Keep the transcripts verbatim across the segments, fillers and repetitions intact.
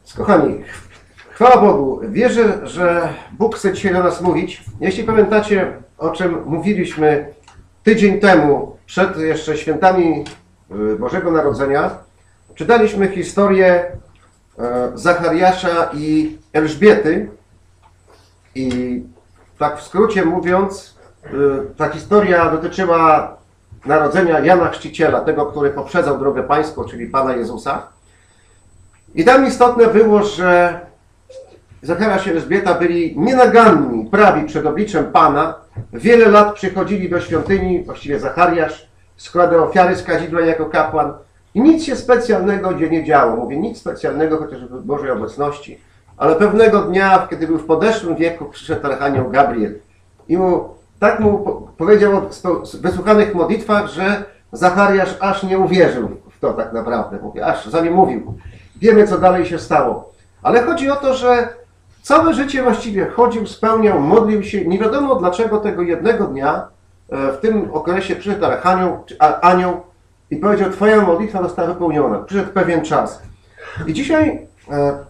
Kochani, chwała Bogu. Wierzę, że Bóg chce dzisiaj do nas mówić. Jeśli pamiętacie, o czym mówiliśmy tydzień temu, przed jeszcze świętami Bożego Narodzenia, czytaliśmy historię Zachariasza i Elżbiety. I tak w skrócie mówiąc, ta historia dotyczyła narodzenia Jana Chrzciciela, tego, który poprzedzał drogę pańską, czyli Pana Jezusa. I tam istotne było, że Zachariasz i Elżbieta byli nienaganni, prawi przed obliczem Pana. Wiele lat przychodzili do świątyni, właściwie Zachariasz składał ofiary z kadzidła jako kapłan. I nic się specjalnego gdzie nie działo. Mówię, nic specjalnego, chociaż w Bożej obecności. Ale pewnego dnia, kiedy był w podeszłym wieku, przyszedł archanioł Gabriel. I mu, tak mu powiedział o wysłuchanych modlitwach, że Zachariasz aż nie uwierzył w to tak naprawdę. Mówię, aż za nie mówił. Wiemy, co dalej się stało. Ale chodzi o to, że całe życie właściwie chodził, spełniał, modlił się. Nie wiadomo dlaczego tego jednego dnia, w tym okresie przyszedł archanioł, anioł i powiedział, twoja modlitwa została wypełniona. Przyszedł pewien czas. I dzisiaj e,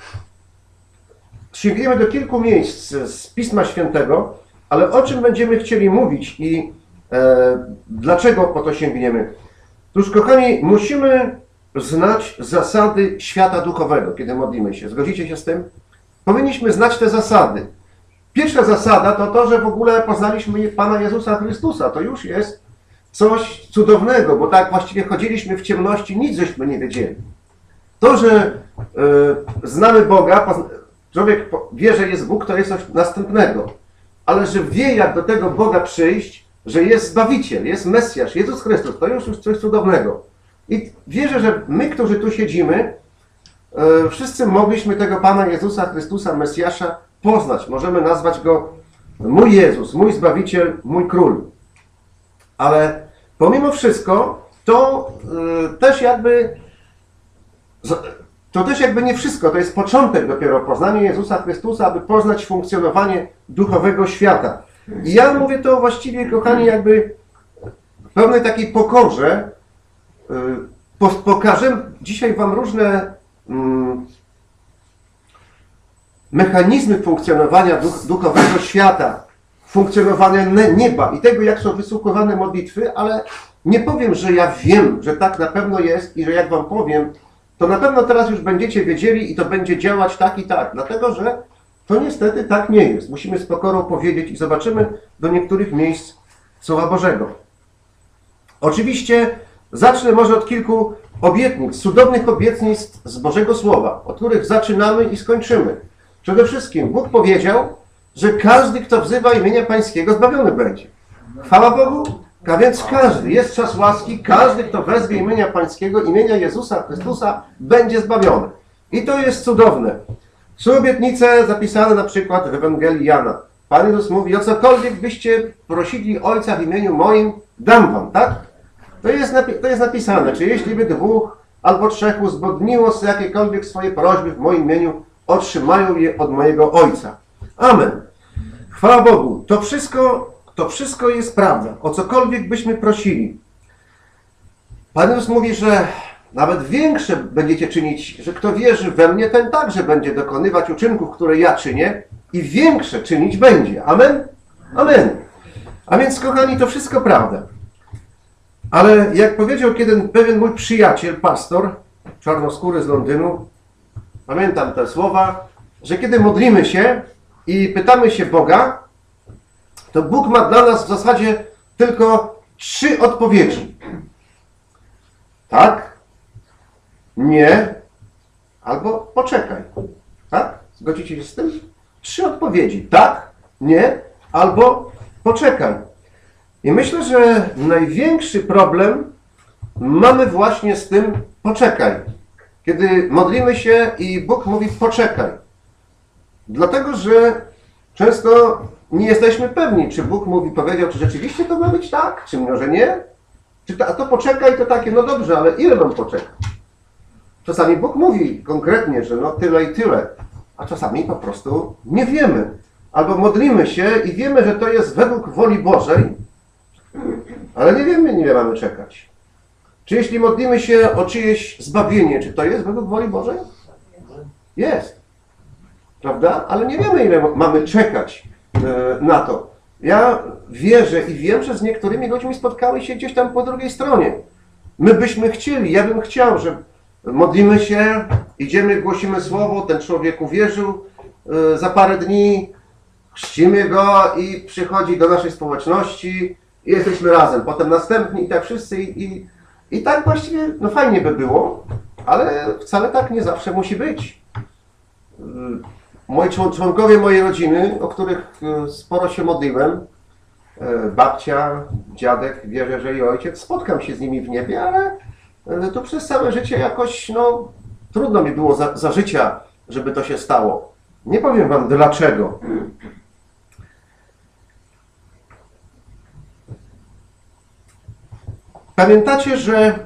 sięgniemy do kilku miejsc z Pisma Świętego, ale o czym będziemy chcieli mówić i e, dlaczego po to sięgniemy? Otóż, kochani, musimy znać zasady świata duchowego, kiedy modlimy się. Zgodzicie się z tym? Powinniśmy znać te zasady. Pierwsza zasada to to, że w ogóle poznaliśmy Pana Jezusa Chrystusa. To już jest coś cudownego, bo tak właściwie chodziliśmy w ciemności, nic żeśmy nie wiedzieli. To, że y, znamy Boga, człowiek wie, że jest Bóg, to jest coś następnego. Ale że wie, jak do tego Boga przyjść, że jest Zbawiciel, jest Mesjasz, Jezus Chrystus, to już jest coś cudownego. I wierzę, że my, którzy tu siedzimy, y, wszyscy mogliśmy tego Pana Jezusa Chrystusa, Mesjasza poznać. Możemy nazwać Go mój Jezus, mój Zbawiciel, mój Król. Ale pomimo wszystko, to y, też jakby to też jakby nie wszystko. To jest początek dopiero poznania Jezusa Chrystusa, aby poznać funkcjonowanie duchowego świata. I ja mówię to właściwie, kochani, jakby w pełnej takiej pokorze. Y, po, pokażę dzisiaj wam różne mm, mechanizmy funkcjonowania duch, duchowego świata, funkcjonowania nieba i tego, jak są wysłuchiwane modlitwy, ale nie powiem, że ja wiem, że tak na pewno jest i że jak wam powiem, to na pewno teraz już będziecie wiedzieli i to będzie działać tak i tak, dlatego że to niestety tak nie jest. Musimy z pokorą powiedzieć i zobaczymy do niektórych miejsc Słowa Bożego. Oczywiście zacznę może od kilku obietnic, cudownych obietnic z Bożego Słowa, od których zaczynamy i skończymy. Przede wszystkim Bóg powiedział, że każdy, kto wzywa imienia Pańskiego, zbawiony będzie. Chwała Bogu, a więc każdy, jest czas łaski, każdy, kto wezwie imienia Pańskiego, imienia Jezusa Chrystusa, będzie zbawiony. I to jest cudowne. Są obietnice zapisane na przykład w Ewangelii Jana. Pan Jezus mówi, o cokolwiek byście prosili Ojca w imieniu moim, dam wam, tak? To jest, to jest napisane, czy jeśli by dwóch albo trzech uzgodniło sobie jakiekolwiek swoje prośby w moim imieniu, otrzymają je od mojego Ojca. Amen. Chwała Bogu. To wszystko, to wszystko jest prawda. O cokolwiek byśmy prosili. Pan Jezus mówi, że nawet większe będziecie czynić, że kto wierzy we mnie, ten także będzie dokonywać uczynków, które ja czynię i większe czynić będzie. Amen? Amen. A więc, kochani, to wszystko prawda. Ale jak powiedział kiedy pewien mój przyjaciel, pastor, czarnoskóry z Londynu, pamiętam te słowa, że kiedy modlimy się i pytamy się Boga, to Bóg ma dla nas w zasadzie tylko trzy odpowiedzi. Tak, nie, albo poczekaj. Tak? Zgodzicie się z tym? Trzy odpowiedzi. Tak, nie, albo poczekaj. I myślę, że największy problem mamy właśnie z tym poczekaj. Kiedy modlimy się i Bóg mówi poczekaj. Dlatego, że często nie jesteśmy pewni, czy Bóg mówi, powiedział, czy rzeczywiście to ma być tak, czy może nie. Czy to, a to poczekaj to takie, no dobrze, ale ile mam poczekać? Czasami Bóg mówi konkretnie, że no tyle i tyle, a czasami po prostu nie wiemy. Albo modlimy się i wiemy, że to jest według woli Bożej, ale nie wiemy, ile mamy czekać. Czy jeśli modlimy się o czyjeś zbawienie, czy to jest według woli Bożej? Jest. Prawda? Ale nie wiemy, ile mamy czekać na to. Ja wierzę i wiem, że z niektórymi ludźmi spotkały się gdzieś tam po drugiej stronie. My byśmy chcieli, ja bym chciał, że modlimy się, idziemy, głosimy słowo, ten człowiek uwierzył, za parę dni chrzcimy go i przychodzi do naszej społeczności i jesteśmy razem. Potem następni i tak wszyscy i, i, i tak właściwie, no fajnie by było, ale wcale tak nie zawsze musi być. Moi członkowie mojej rodziny, o których sporo się modliłem, babcia, dziadek, wierzę, że i ojciec, spotkam się z nimi w niebie, ale to przez całe życie jakoś, no, trudno mi było za, za życia, żeby to się stało. Nie powiem wam dlaczego. Pamiętacie, że e,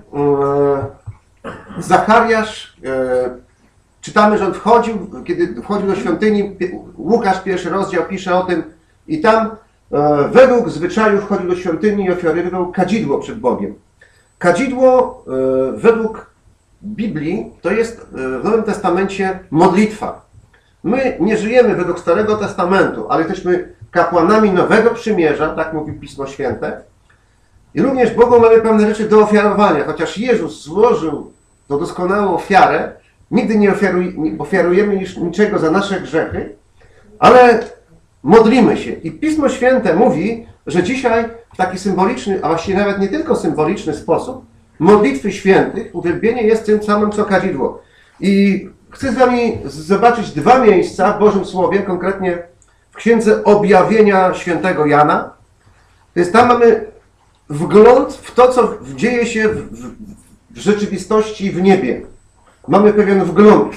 Zachariasz, e, czytamy, że on wchodził, kiedy wchodził do świątyni, Łukasz pierwszy rozdział pisze o tym i tam e, według zwyczaju wchodził do świątyni i ofiarowywał kadzidło przed Bogiem. Kadzidło e, według Biblii to jest w Nowym Testamencie modlitwa. My nie żyjemy według Starego Testamentu, ale jesteśmy kapłanami Nowego Przymierza, tak mówi Pismo Święte. I również Bogu mamy pewne rzeczy do ofiarowania. Chociaż Jezus złożył tą doskonałą ofiarę, nigdy nie, ofiaruj, nie ofiarujemy niczego za nasze grzechy, ale modlimy się. I Pismo Święte mówi, że dzisiaj w taki symboliczny, a właściwie nawet nie tylko symboliczny sposób, modlitwy świętych, uwielbienie jest tym samym co kadzidło. I chcę z wami zobaczyć dwa miejsca w Bożym Słowie, konkretnie w Księdze Objawienia świętego Jana. To jest, tam mamy wgląd w to, co dzieje się w, w, w rzeczywistości w niebie. Mamy pewien wgląd.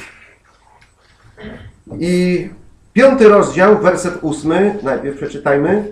I piąty rozdział, werset ósmy, najpierw przeczytajmy.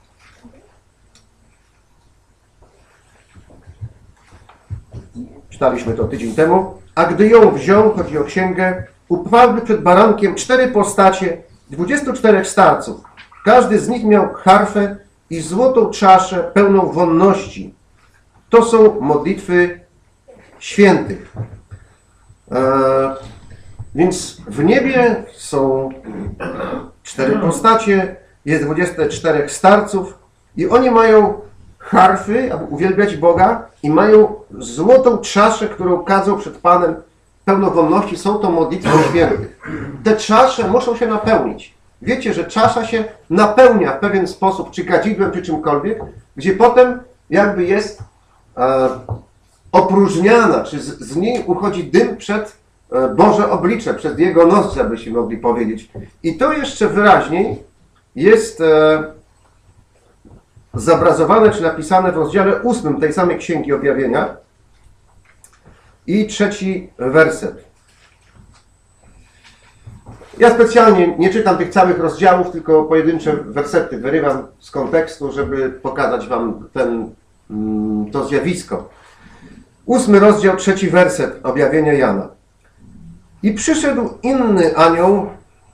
Czytaliśmy to tydzień temu. A gdy ją wziął, chodzi o księgę, upadły przed barankiem cztery postacie, dwudziestu czterech starców. Każdy z nich miał harfę i złotą czaszę pełną wonności. To są modlitwy świętych. Eee, więc w niebie są cztery postacie, jest dwudziestu czterech starców i oni mają harfy, aby uwielbiać Boga i mają złotą czaszę, którą kadzą przed Panem pełną wonności. Są to modlitwy świętych. Te czasze muszą się napełnić. Wiecie, że czasza się napełnia w pewien sposób, czy kadzidłem, czy czymkolwiek, gdzie potem jakby jest e, opróżniana, czy z, z niej uchodzi dym przed e, Boże oblicze, przed Jego nozdrza, byśmy mogli powiedzieć. I to jeszcze wyraźniej jest e, zobrazowane, czy napisane w rozdziale ósmym tej samej Księgi Objawienia i trzeci werset. Ja specjalnie nie czytam tych całych rozdziałów, tylko pojedyncze wersety wyrywam z kontekstu, żeby pokazać wam ten, to zjawisko. Ósmy rozdział, trzeci werset Objawienia Jana. I przyszedł inny anioł,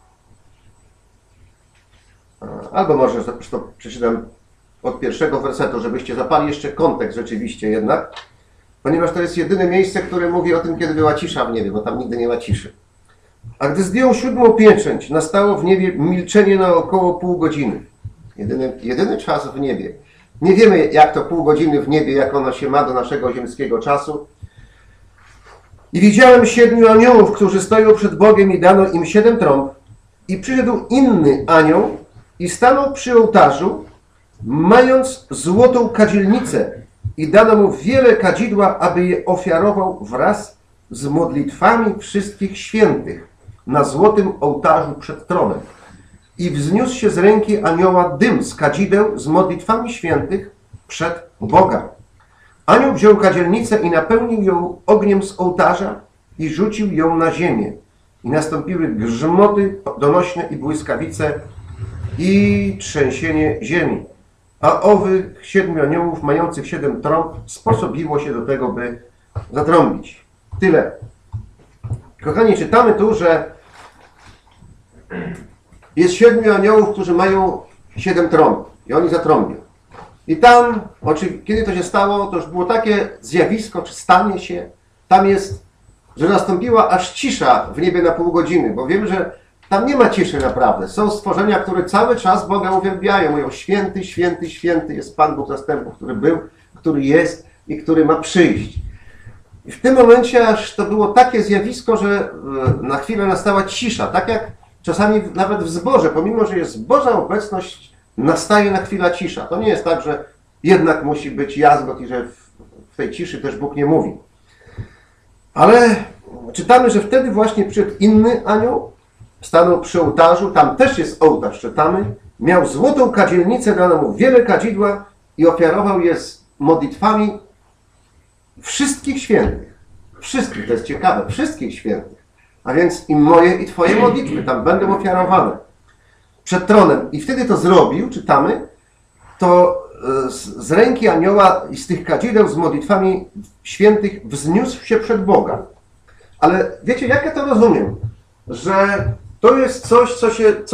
albo może to przeczytam od pierwszego wersetu, żebyście zapali jeszcze kontekst rzeczywiście jednak, ponieważ to jest jedyne miejsce, które mówi o tym, kiedy była cisza w niebie, bo tam nigdy nie ma ciszy. A gdy zdjął siódmą pieczęć, nastało w niebie milczenie na około pół godziny. Jedyny, jedyny czas w niebie. Nie wiemy, jak to pół godziny w niebie, jak ono się ma do naszego ziemskiego czasu. I widziałem siedmiu aniołów, którzy stoją przed Bogiem i dano im siedem trąb. I przyszedł inny anioł i stanął przy ołtarzu, mając złotą kadzielnicę i dano mu wiele kadzidła, aby je ofiarował wraz z modlitwami wszystkich świętych na złotym ołtarzu przed tronem. I wzniósł się z ręki anioła dym z kadzideł z modlitwami świętych przed Boga. Anioł wziął kadzielnicę i napełnił ją ogniem z ołtarza i rzucił ją na ziemię. I nastąpiły grzmoty donośne i błyskawice i trzęsienie ziemi. A owych siedmiu aniołów mających siedem trąb sposobiło się do tego, by zatrąbić. Tyle. Kochani, czytamy tu, że jest siedmiu aniołów, którzy mają siedem trąb i oni zatrąbią. I tam, kiedy to się stało, to już było takie zjawisko, czy stanie się, tam jest że nastąpiła aż cisza w niebie na pół godziny, bo wiemy, że tam nie ma ciszy naprawdę. Są stworzenia, które cały czas Boga uwielbiają. Mówią, święty, święty, święty jest Pan Bóg zastępów, który był, który jest i który ma przyjść. I w tym momencie aż to było takie zjawisko, że na chwilę nastała cisza. Tak jak czasami nawet w zborze, pomimo że jest Boża obecność, nastaje na chwilę cisza. To nie jest tak, że jednak musi być jazgot i że w tej ciszy też Bóg nie mówi. Ale czytamy, że wtedy właśnie przyszedł inny anioł, stanął przy ołtarzu, tam też jest ołtarz, czytamy, miał złotą kadzielnicę, dano mu wiele kadzidła i ofiarował je z modlitwami wszystkich świętych. Wszystkich, to jest ciekawe, wszystkich świętych. A więc i moje, i twoje modlitwy tam będą ofiarowane przed tronem. I wtedy to zrobił, czytamy, to z, z ręki anioła i z tych kadzideł z modlitwami świętych wzniósł się przed Boga. Ale wiecie, jak ja to rozumiem? Że to jest coś, co się... Co,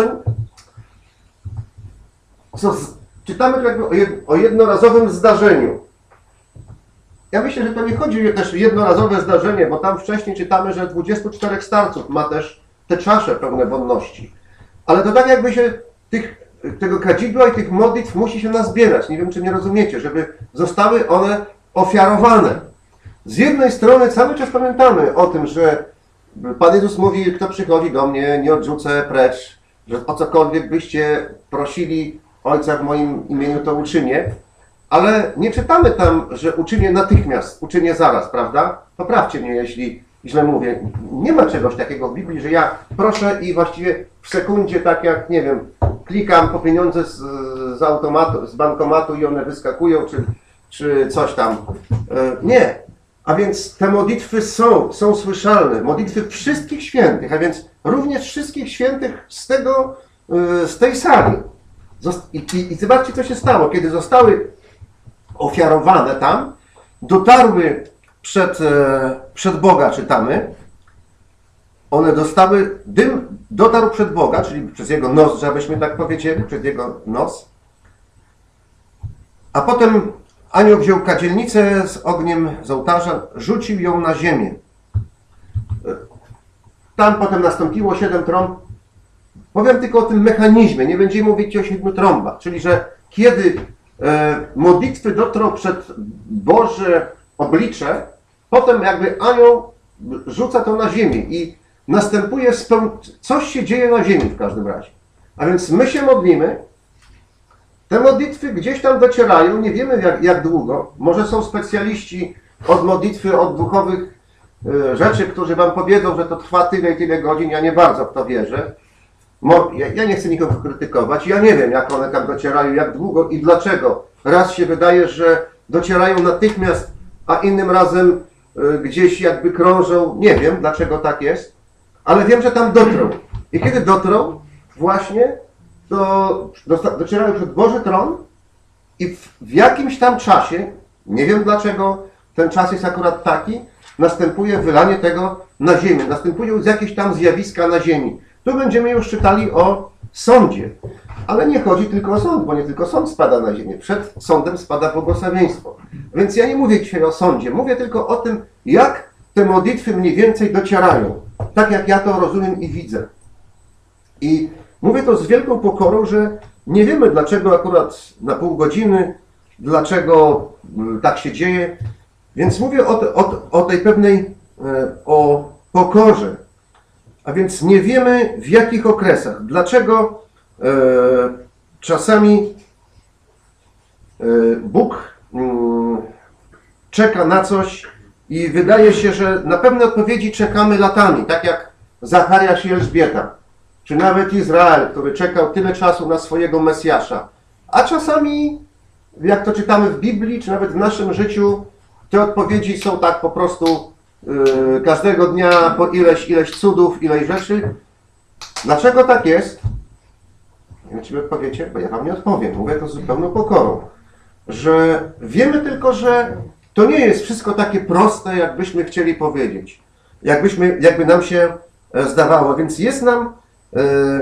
co z, czytamy tu jakby o, jed, o jednorazowym zdarzeniu. Ja myślę, że to nie chodzi też o jednorazowe zdarzenie, bo tam wcześniej czytamy, że dwudziestu czterech starców ma też te czasze pełne wonności. Ale to tak jakby się tych, tego kadzidła i tych modlitw musi się nazbierać. Nie wiem, czy mnie rozumiecie, żeby zostały one ofiarowane. Z jednej strony cały czas pamiętamy o tym, że Pan Jezus mówi, kto przychodzi do mnie, nie odrzucę precz, że o cokolwiek byście prosili Ojca w moim imieniu, to uczynię. Ale nie czytamy tam, że uczynię natychmiast, uczynię zaraz, prawda? Poprawcie mnie, jeśli źle mówię. Nie ma czegoś takiego w Biblii, że ja proszę i właściwie w sekundzie, tak jak, nie wiem, klikam po pieniądze z, z automatu, z bankomatu i one wyskakują, czy, czy coś tam. Nie. A więc te modlitwy są, są słyszalne. Modlitwy wszystkich świętych, a więc również wszystkich świętych z tego, z tej sali. I, i, i zobaczcie, co się stało. Kiedy zostały ofiarowane tam, dotarły przed, przed Boga, czytamy, one dostały, dym dotarł przed Boga, czyli przez Jego nos, żebyśmy tak powiedzieli, przez Jego nos, a potem anioł wziął kadzielnicę z ogniem z ołtarza, rzucił ją na ziemię. Tam potem nastąpiło siedem trąb. Powiem tylko o tym mechanizmie, nie będziemy mówić o siedmiu trąbach, czyli że kiedy e, modlitwy dotrą przed Boże oblicze, potem jakby anioł rzuca to na ziemię i następuje speł... coś się dzieje na ziemi w każdym razie. A więc my się modlimy, te modlitwy gdzieś tam docierają, nie wiemy jak, jak długo, może są specjaliści od modlitwy, od duchowych e, rzeczy, którzy wam powiedzą, że to trwa tyle i tyle godzin, ja nie bardzo w to wierzę. Ja nie chcę nikogo krytykować, ja nie wiem, jak one tam docierają, jak długo i dlaczego. Raz się wydaje, że docierają natychmiast, a innym razem gdzieś jakby krążą. Nie wiem, dlaczego tak jest, ale wiem, że tam dotrą. I kiedy dotrą, właśnie, to docierają przed Boży tron i w, w jakimś tam czasie, nie wiem dlaczego ten czas jest akurat taki, następuje wylanie tego na ziemię, następują jakieś tam zjawiska na ziemi. Tu będziemy już czytali o sądzie. Ale nie chodzi tylko o sąd, bo nie tylko sąd spada na ziemię. Przed sądem spada błogosławieństwo. Więc ja nie mówię dzisiaj o sądzie. Mówię tylko o tym, jak te modlitwy mniej więcej docierają. Tak jak ja to rozumiem i widzę. I mówię to z wielką pokorą, że nie wiemy, dlaczego akurat na pół godziny, dlaczego tak się dzieje. Więc mówię o, te, o, o tej pewnej, o pokorze. A więc nie wiemy, w jakich okresach. Dlaczego e, czasami e, Bóg mm, czeka na coś i wydaje się, że na pewne odpowiedzi czekamy latami, tak jak Zachariasz i Elżbieta, czy nawet Izrael, który czekał tyle czasu na swojego Mesjasza. A czasami, jak to czytamy w Biblii, czy nawet w naszym życiu, te odpowiedzi są tak po prostu Yy, każdego dnia po ileś, ileś cudów, ileś rzeczy. Dlaczego tak jest? Nie wiem, czy mi odpowiecie, bo ja wam nie odpowiem. Mówię to z zupełną pokorą. Że wiemy tylko, że to nie jest wszystko takie proste, jakbyśmy chcieli powiedzieć. Jakbyśmy, jakby nam się zdawało. Więc jest nam... Yy,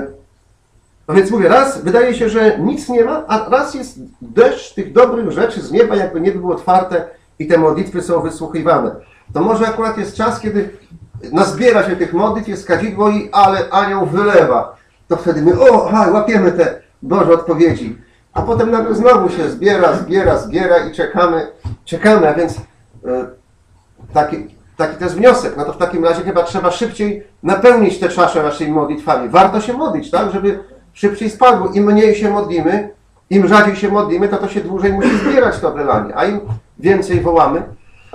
no więc mówię, raz wydaje się, że nic nie ma, a raz jest deszcz tych dobrych rzeczy z nieba, jakby niebo było otwarte i te modlitwy są wysłuchiwane. To może akurat jest czas, kiedy nazbiera się tych modlitw, jest kadzidło i ale anioł wylewa. To wtedy my, o, aha, łapiemy te Boże odpowiedzi. A potem nagle znowu się zbiera, zbiera, zbiera i czekamy, czekamy, a więc e, taki, taki to jest wniosek. No to w takim razie chyba trzeba szybciej napełnić te czasze naszymi modlitwami. Warto się modlić, tak, żeby szybciej spadło. Im mniej się modlimy, im rzadziej się modlimy, to to się dłużej musi zbierać to wylanie. A im więcej wołamy,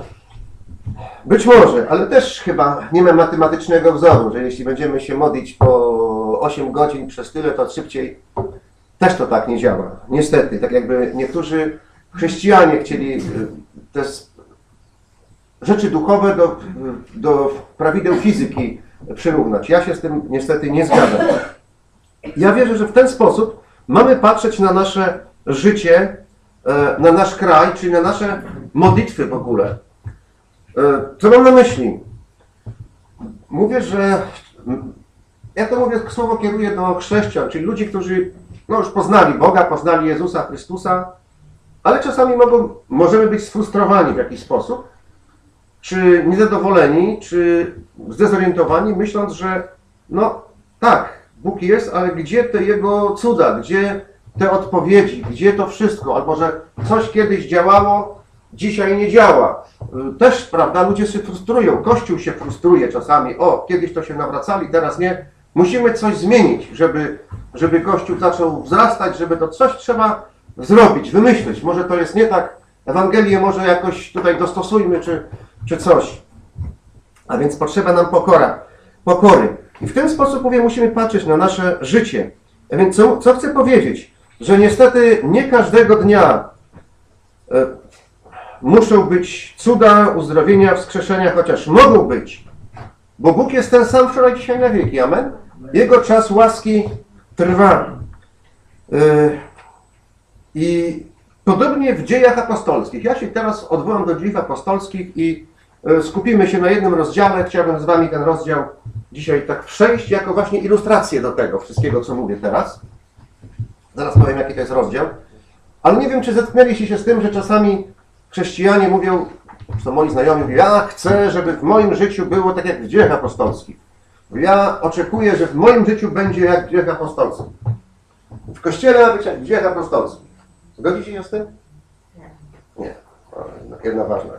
być może, ale też chyba nie ma matematycznego wzoru, że jeśli będziemy się modlić po osiem godzin przez tyle, to szybciej też to tak nie działa. Niestety, tak jakby niektórzy chrześcijanie chcieli te rzeczy duchowe do, do prawideł fizyki przyrównać. Ja się z tym niestety nie zgadzam. Ja wierzę, że w ten sposób mamy patrzeć na nasze życie, na nasz kraj, czyli na nasze modlitwy w ogóle. Co mam na myśli? Mówię, że ja to mówię, słowo kieruję do chrześcijan, czyli ludzi, którzy no, już poznali Boga, poznali Jezusa Chrystusa, ale czasami mogą, możemy być sfrustrowani w jakiś sposób, czy niezadowoleni, czy zdezorientowani, myśląc, że no tak, Bóg jest, ale gdzie te Jego cuda, gdzie te odpowiedzi, gdzie to wszystko, albo że coś kiedyś działało, dzisiaj nie działa. Też, prawda, ludzie się frustrują, Kościół się frustruje czasami, o, kiedyś to się nawracali, teraz nie. Musimy coś zmienić, żeby, żeby Kościół zaczął wzrastać, żeby to coś trzeba zrobić, wymyśleć. Może to jest nie tak, Ewangelię może jakoś tutaj dostosujmy, czy, czy coś. A więc potrzeba nam pokora, pokory. I w ten sposób, mówię, musimy patrzeć na nasze życie. A więc co, co chcę powiedzieć? Że niestety nie każdego dnia e, muszą być cuda, uzdrowienia, wskrzeszenia, chociaż mogą być. Bo Bóg jest ten sam wczoraj, dzisiaj na wieki. Amen? Jego czas łaski trwa. Yy, I podobnie w dziejach apostolskich. Ja się teraz odwołam do dziejów apostolskich i yy, skupimy się na jednym rozdziale. Chciałbym z Wami ten rozdział dzisiaj tak przejść, jako właśnie ilustrację do tego wszystkiego, co mówię teraz. Zaraz powiem, jaki to jest rozdział. Ale nie wiem, czy zetknęliście się z tym, że czasami chrześcijanie mówią, to moi znajomi mówią, ja chcę, żeby w moim życiu było tak jak w dziejach apostolskich. Ja oczekuję, że w moim życiu będzie jak w dziejach apostolskich. W Kościele ma być jak w dziejach apostolskich. Zgodzicie się z tym? Nie. Nie. O, jedna ważna.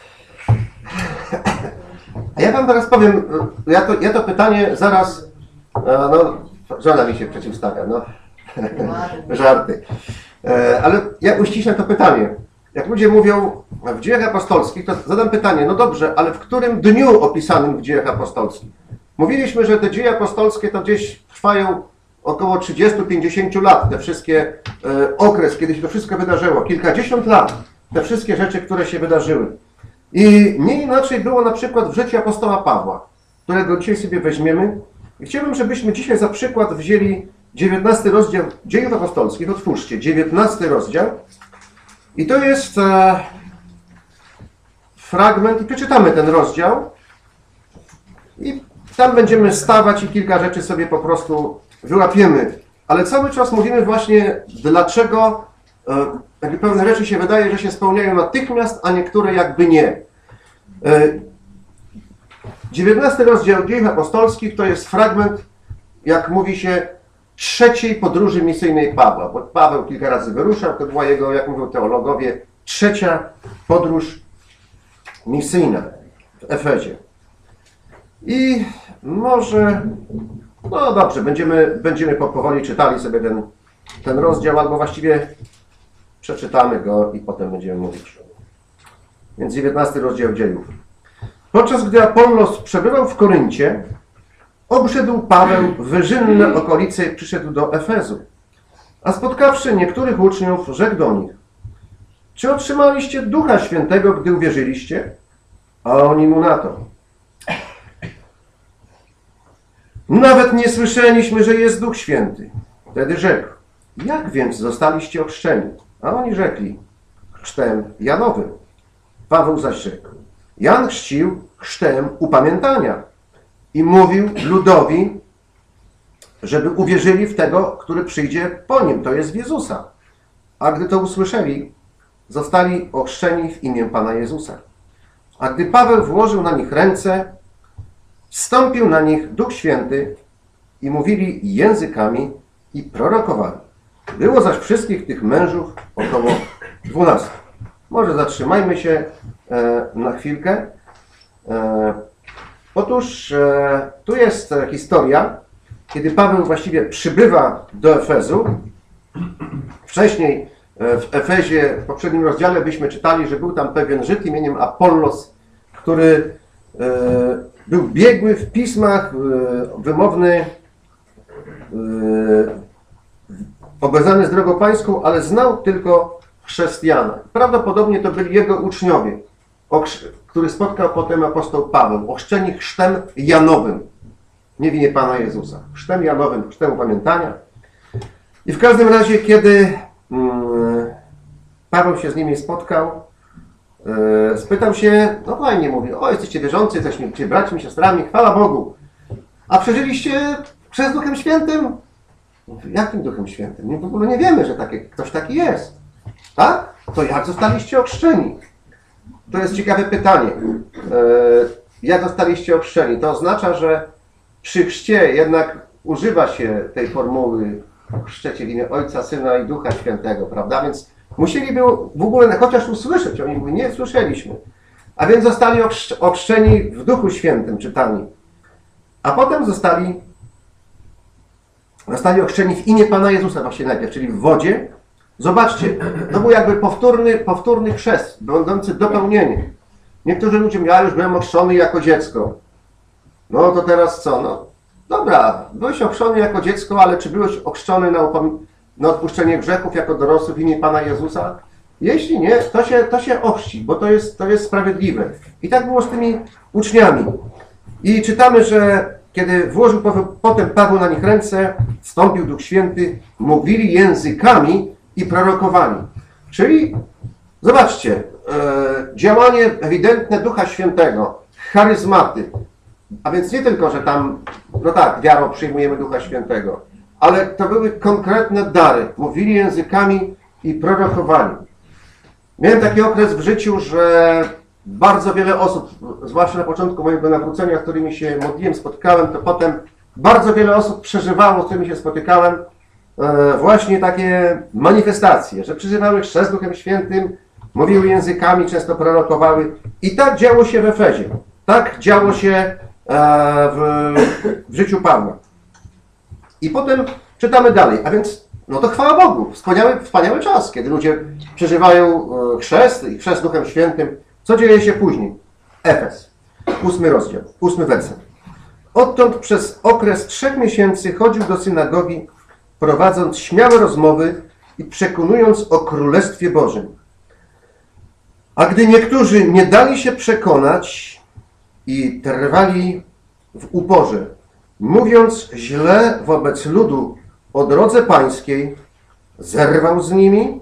A ja Wam teraz powiem, ja to, ja to pytanie zaraz, no, żona mi się przeciwstawia, no. Żarty. Ale ja uściślę to pytanie. Jak ludzie mówią w dziejach apostolskich, to zadam pytanie, no dobrze, ale w którym dniu opisanym w dziejach apostolskich? Mówiliśmy, że te dzieje apostolskie to gdzieś trwają około trzydzieści do pięćdziesięciu lat, te wszystkie e, okres, kiedy się to wszystko wydarzyło, kilkadziesiąt lat, te wszystkie rzeczy, które się wydarzyły. I nie inaczej było na przykład w życiu apostoła Pawła, którego dzisiaj sobie weźmiemy. I chciałbym, żebyśmy dzisiaj za przykład wzięli dziewiętnasty rozdział dziejów apostolskich, otwórzcie, dziewiętnasty rozdział. I to jest e, fragment, i przeczytamy ten rozdział. I tam będziemy stawać i kilka rzeczy sobie po prostu wyłapiemy. Ale cały czas mówimy właśnie, dlaczego e, jakby pewne rzeczy się wydaje, że się spełniają natychmiast, a niektóre jakby nie. E, dziewiętnasty rozdział dziejów apostolskich to jest fragment, jak mówi się, trzeciej podróży misyjnej Pawła. Bo Paweł kilka razy wyruszał, to była jego, jak mówią teologowie, trzecia podróż misyjna w Efezie. I może, no dobrze, będziemy, będziemy powoli czytali sobie ten, ten rozdział, albo właściwie przeczytamy go i potem będziemy mówić. Więc dziewiętnasty rozdział dziejów. Podczas gdy Apollos przebywał w Koryncie, obszedł Paweł wyżynne okolice i przyszedł do Efezu. A spotkawszy niektórych uczniów, rzekł do nich: czy otrzymaliście Ducha Świętego, gdy uwierzyliście? A oni mu na to: nawet nie słyszeliśmy, że jest Duch Święty. Wtedy rzekł: jak więc zostaliście ochrzczeni? A oni rzekli: chrztem Janowym. Paweł zaś rzekł: Jan chrzcił chrztem upamiętania i mówił ludowi, żeby uwierzyli w tego, który przyjdzie po nim, to jest w Jezusa. A gdy to usłyszeli, zostali ochrzczeni w imię Pana Jezusa. A gdy Paweł włożył na nich ręce, Zstąpił na nich Duch Święty i mówili językami i prorokowali. Było zaś wszystkich tych mężów około dwunastu. Może zatrzymajmy się e, na chwilkę. E, otóż e, tu jest historia, kiedy Paweł właściwie przybywa do Efezu. Wcześniej e, w Efezie, w poprzednim rozdziale byśmy czytali, że był tam pewien Żyd imieniem Apollos, który e, był biegły w pismach, e, wymowny, e, obezany z drogą pańską, ale znał tylko chrześcijana. Prawdopodobnie to byli jego uczniowie, który spotkał potem apostoł Paweł, ochrzczeni chrztem Janowym, nie w imię Pana Jezusa. Chrztem Janowym, chrztem upamiętania. I w każdym razie, kiedy hmm, Paweł się z nimi spotkał, yy, spytał się, no fajnie, mówi, o, jesteście wierzący, jesteście braćmi, siostrami, chwała Bogu. A przeżyliście przez Duchem Świętym? Mówi, jakim Duchem Świętym? Nie, w ogóle nie wiemy, że takie, ktoś taki jest. Tak? To jak zostaliście ochrzczeni? To jest ciekawe pytanie. Jak zostaliście ochrzczeni? To oznacza, że przy chrzcie jednak używa się tej formuły chrzczecie w imię Ojca, Syna i Ducha Świętego, prawda? Więc musieliby w ogóle chociaż usłyszeć. Oni mówią, nie słyszeliśmy. A więc zostali ochrzczeni w Duchu Świętym, czytani. A potem zostali, zostali ochrzczeni w imię Pana Jezusa właśnie najpierw, czyli w wodzie. Zobaczcie, to był jakby powtórny, powtórny chrzest, będący dopełnieniem. Niektórzy ludzie mówią, ja już byłem ochrzczony jako dziecko. No to teraz co? No dobra, byłeś ochrzczony jako dziecko, ale czy byłeś ochrzczony na, na odpuszczenie grzechów jako dorosły w imię Pana Jezusa? Jeśli nie, to się, to się ochrzci, bo to jest, to jest sprawiedliwe. I tak było z tymi uczniami. I czytamy, że kiedy włożył potem Paweł na nich ręce, wstąpił Duch Święty, mówili językami i prorokowali. Czyli, zobaczcie, e, działanie ewidentne Ducha Świętego, charyzmaty. A więc nie tylko, że tam, no tak, wiarą przyjmujemy Ducha Świętego, ale to były konkretne dary. Mówili językami i prorokowali. Miałem taki okres w życiu, że bardzo wiele osób, zwłaszcza na początku mojego nawrócenia, z którymi się modliłem, spotkałem, to potem bardzo wiele osób przeżywało, z którymi się spotykałem, właśnie takie manifestacje, że przeżywały chrzest Duchem Świętym, mówiły językami, często prorokowały. I tak działo się w Efezie. Tak działo się w, w życiu Pawła. I potem czytamy dalej. A więc, no to chwała Bogu. Wspaniały, wspaniały czas, kiedy ludzie przeżywają chrzest i chrzest Duchem Świętym. Co dzieje się później? Efes. Ósmy rozdział, ósmy werset. Odtąd przez okres trzech miesięcy chodził do synagogi, prowadząc śmiałe rozmowy i przekonując o Królestwie Bożym. A gdy niektórzy nie dali się przekonać i trwali w uporze, mówiąc źle wobec ludu o drodze pańskiej, zerwał z nimi,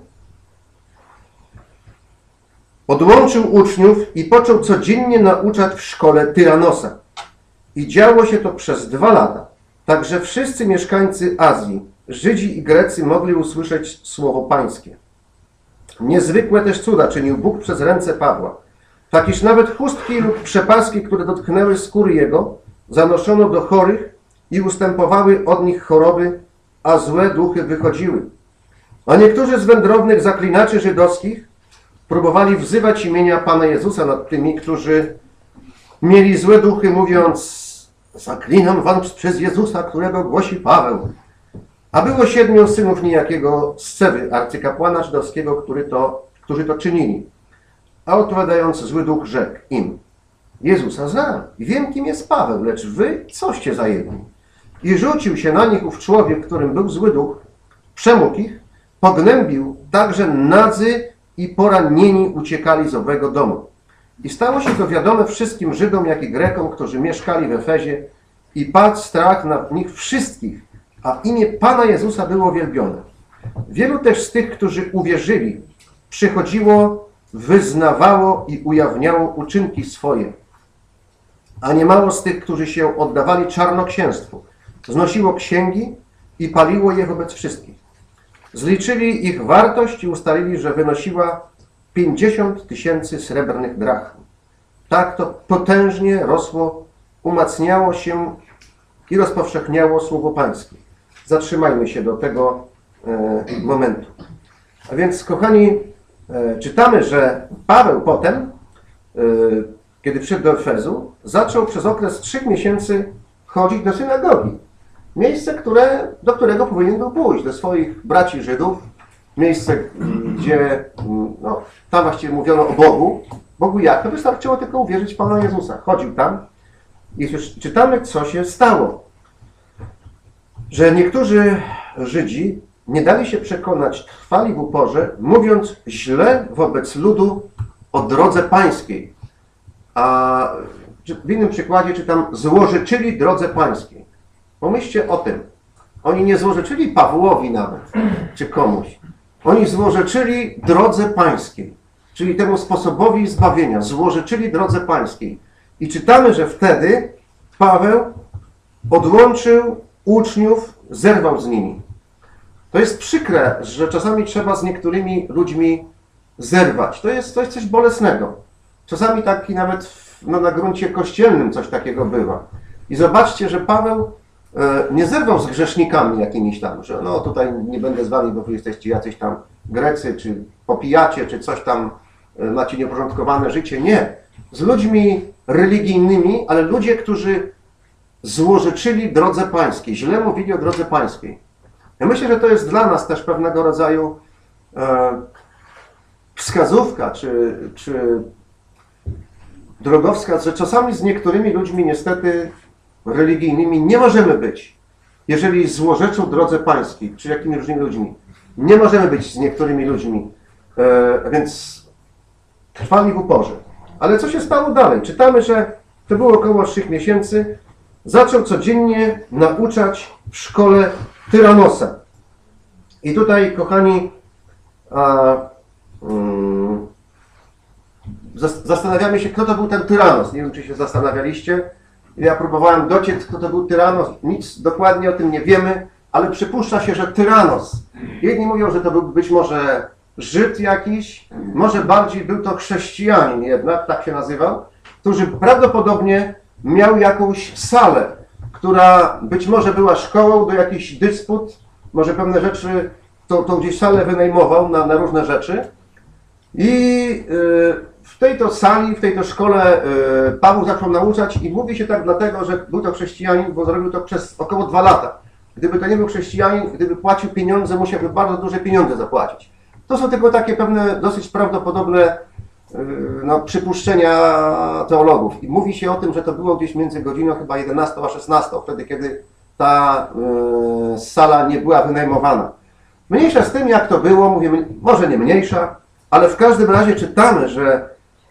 odłączył uczniów i począł codziennie nauczać w szkole Tyranosa. I działo się to przez dwa lata. Także wszyscy mieszkańcy Azji, Żydzi i Grecy mogli usłyszeć słowo pańskie. Niezwykłe też cuda czynił Bóg przez ręce Pawła. Tak iż nawet chustki lub przepaski, które dotknęły skóry jego, zanoszono do chorych i ustępowały od nich choroby, a złe duchy wychodziły. A niektórzy z wędrownych zaklinaczy żydowskich próbowali wzywać imienia Pana Jezusa nad tymi, którzy mieli złe duchy, mówiąc: zaklinam wam przez Jezusa, którego głosi Paweł. A było siedmiu synów niejakiego Scewy, arcykapłana żydowskiego, który to, którzy to czynili. A odpowiadając, zły duch rzekł im: Jezusa znam i wiem, kim jest Paweł, lecz wy coście za jedni. I rzucił się na nich ów człowiek, którym był zły duch, przemógł ich, pognębił, tak że nadzy i poranieni uciekali z owego domu. I stało się to wiadome wszystkim Żydom, jak i Grekom, którzy mieszkali w Efezie, i padł strach na nich wszystkich, a imię Pana Jezusa było wielbione. Wielu też z tych, którzy uwierzyli, przychodziło, wyznawało i ujawniało uczynki swoje. A niemało z tych, którzy się oddawali czarnoksięstwu, znosiło księgi i paliło je wobec wszystkich. Zliczyli ich wartość i ustalili, że wynosiła pięćdziesiąt tysięcy srebrnych drachm. Tak to potężnie rosło umacniało się i rozpowszechniało Słowo Pańskie. Zatrzymajmy się do tego e, momentu. A więc, kochani, e, czytamy, że Paweł potem, e, kiedy przyszedł do Efezu, zaczął przez okres trzech miesięcy chodzić do synagogi. Miejsce, które, do którego powinien był pójść, do swoich braci Żydów. Miejsce, gdzie no, tam właściwie mówiono o Bogu. Bogu jak? To wystarczyło tylko uwierzyć w Pana Jezusa. Chodził tam i czytamy, co się stało. Że niektórzy Żydzi nie dali się przekonać, trwali w uporze, mówiąc źle wobec ludu o drodze pańskiej. A w innym przykładzie czytam, złorzeczyli drodze pańskiej. Pomyślcie o tym. Oni nie złorzeczyli Pawłowi nawet, czy komuś. Oni złorzeczyli drodze pańskiej, czyli temu sposobowi zbawienia. Złorzeczyli drodze pańskiej. I czytamy, że wtedy Paweł odłączył uczniów, zerwał z nimi. To jest przykre, że czasami trzeba z niektórymi ludźmi zerwać. To jest, to jest coś bolesnego. Czasami taki nawet w, no, na gruncie kościelnym coś takiego bywa. I zobaczcie, że Paweł e, nie zerwał z grzesznikami jakimiś tam, że no tutaj nie będę z wami, bo wy jesteście jacyś tam Grecy, czy popijacie, czy coś tam e, macie nieuporządkowane życie. Nie. Z ludźmi religijnymi, ale ludzie, którzy złorzeczyli drodze pańskiej, źle mówili o drodze pańskiej. Ja myślę, że to jest dla nas też pewnego rodzaju e, wskazówka, czy, czy drogowskaz, że czasami z niektórymi ludźmi niestety religijnymi nie możemy być, jeżeli złorzeczą drodze pańskiej, czy jakimi różnymi ludźmi. Nie możemy być z niektórymi ludźmi, e, więc trwali w uporze. Ale co się stało dalej? Czytamy, że to było około trzech miesięcy. Zaczął codziennie nauczać w szkole Tyranosa. I tutaj, kochani, a, um, zastanawiamy się, kto to był ten Tyranos. Nie wiem, czy się zastanawialiście. Ja próbowałem dociec, kto to był Tyranos. Nic dokładnie o tym nie wiemy, ale przypuszcza się, że Tyranos. Jedni mówią, że to był być może Żyd jakiś, może bardziej był to chrześcijanin jednak, tak się nazywał, który prawdopodobnie miał jakąś salę, która być może była szkołą do jakichś dysput, może pewne rzeczy, tą, tą gdzieś salę wynajmował na, na różne rzeczy. I yy, w tej to sali, w tej to szkole yy, Paweł zaczął nauczać i mówi się tak dlatego, że był to chrześcijanin, bo zrobił to przez około dwa lata. Gdyby to nie był chrześcijanin, gdyby płacił pieniądze, musiałby bardzo duże pieniądze zapłacić. To są tylko takie pewne dosyć prawdopodobne no, przypuszczenia teologów. I mówi się o tym, że to było gdzieś między godziną chyba jedenastą a szesnastą, wtedy kiedy ta y, sala nie była wynajmowana. Mniejsza z tym, jak to było, mówię, może nie mniejsza, ale w każdym razie czytamy, że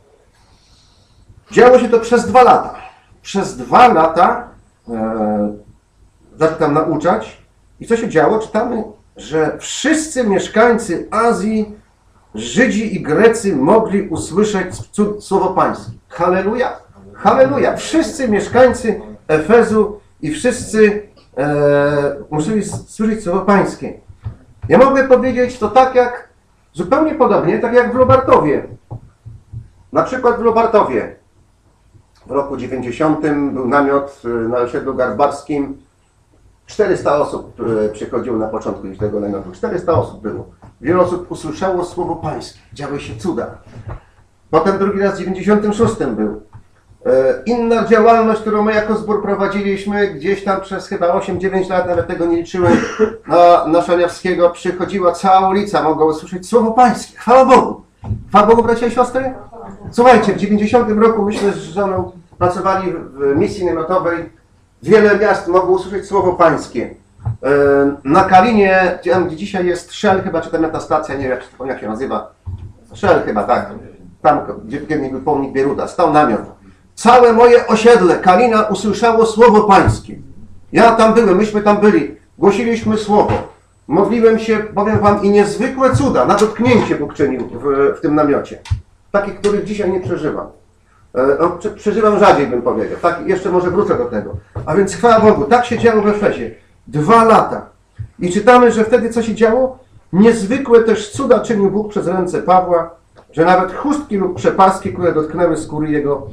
działo się to przez dwa lata. Przez dwa lata y, zaczął tam nauczać. I co się działo? Czytamy, że wszyscy mieszkańcy Azji, Żydzi i Grecy mogli usłyszeć słowo pańskie. Halleluja! Halleluja! Wszyscy mieszkańcy Efezu i wszyscy e, musieli słyszeć słowo pańskie. Ja mogę powiedzieć to tak jak, zupełnie podobnie, tak jak w Lubartowie. Na przykład w Lubartowie w roku dziewięćdziesiątym był namiot na osiedlu Garbarskim. czterysta osób przychodziło na początku tego namiotu. czterysta osób było. Wiele osób usłyszało słowo pańskie. Działy się cuda. Potem drugi raz w dziewięćdziesiątym szóstym był. Inna działalność, którą my jako zbór prowadziliśmy, gdzieś tam przez chyba osiem dziewięć lat, nawet tego nie liczyłem, na, na Szaniawskiego przychodziła cała ulica, mogła usłyszeć słowo pańskie. Chwała Bogu. Chwała Bogu, bracia i siostry. Słuchajcie, w dziewięćdziesiątym roku myśmy z żoną pracowali w misji namiotowej. Wiele miast mogło usłyszeć słowo pańskie. Na Kalinie, gdzie dzisiaj jest Shell chyba, czy tam ta stacja, nie wiem jak się nazywa. Shell chyba, tak. Tam, gdzie kiedyś był pomnik Bieruta, stał namiot. Całe moje osiedle Kalina usłyszało słowo pańskie. Ja tam byłem, myśmy tam byli. Głosiliśmy słowo. Modliłem się, powiem wam, i niezwykłe cuda, na dotknięcie Bóg czynił w, w tym namiocie. Takich, których dzisiaj nie przeżywam. No, przeżywam rzadziej, bym powiedział. Tak, jeszcze może wrócę do tego. A więc chwała Bogu, tak się działo w Efezie. Dwa lata. I czytamy, że wtedy co się działo? Niezwykłe też cuda czynił Bóg przez ręce Pawła, że nawet chustki lub przepaski, które dotknęły skóry jego,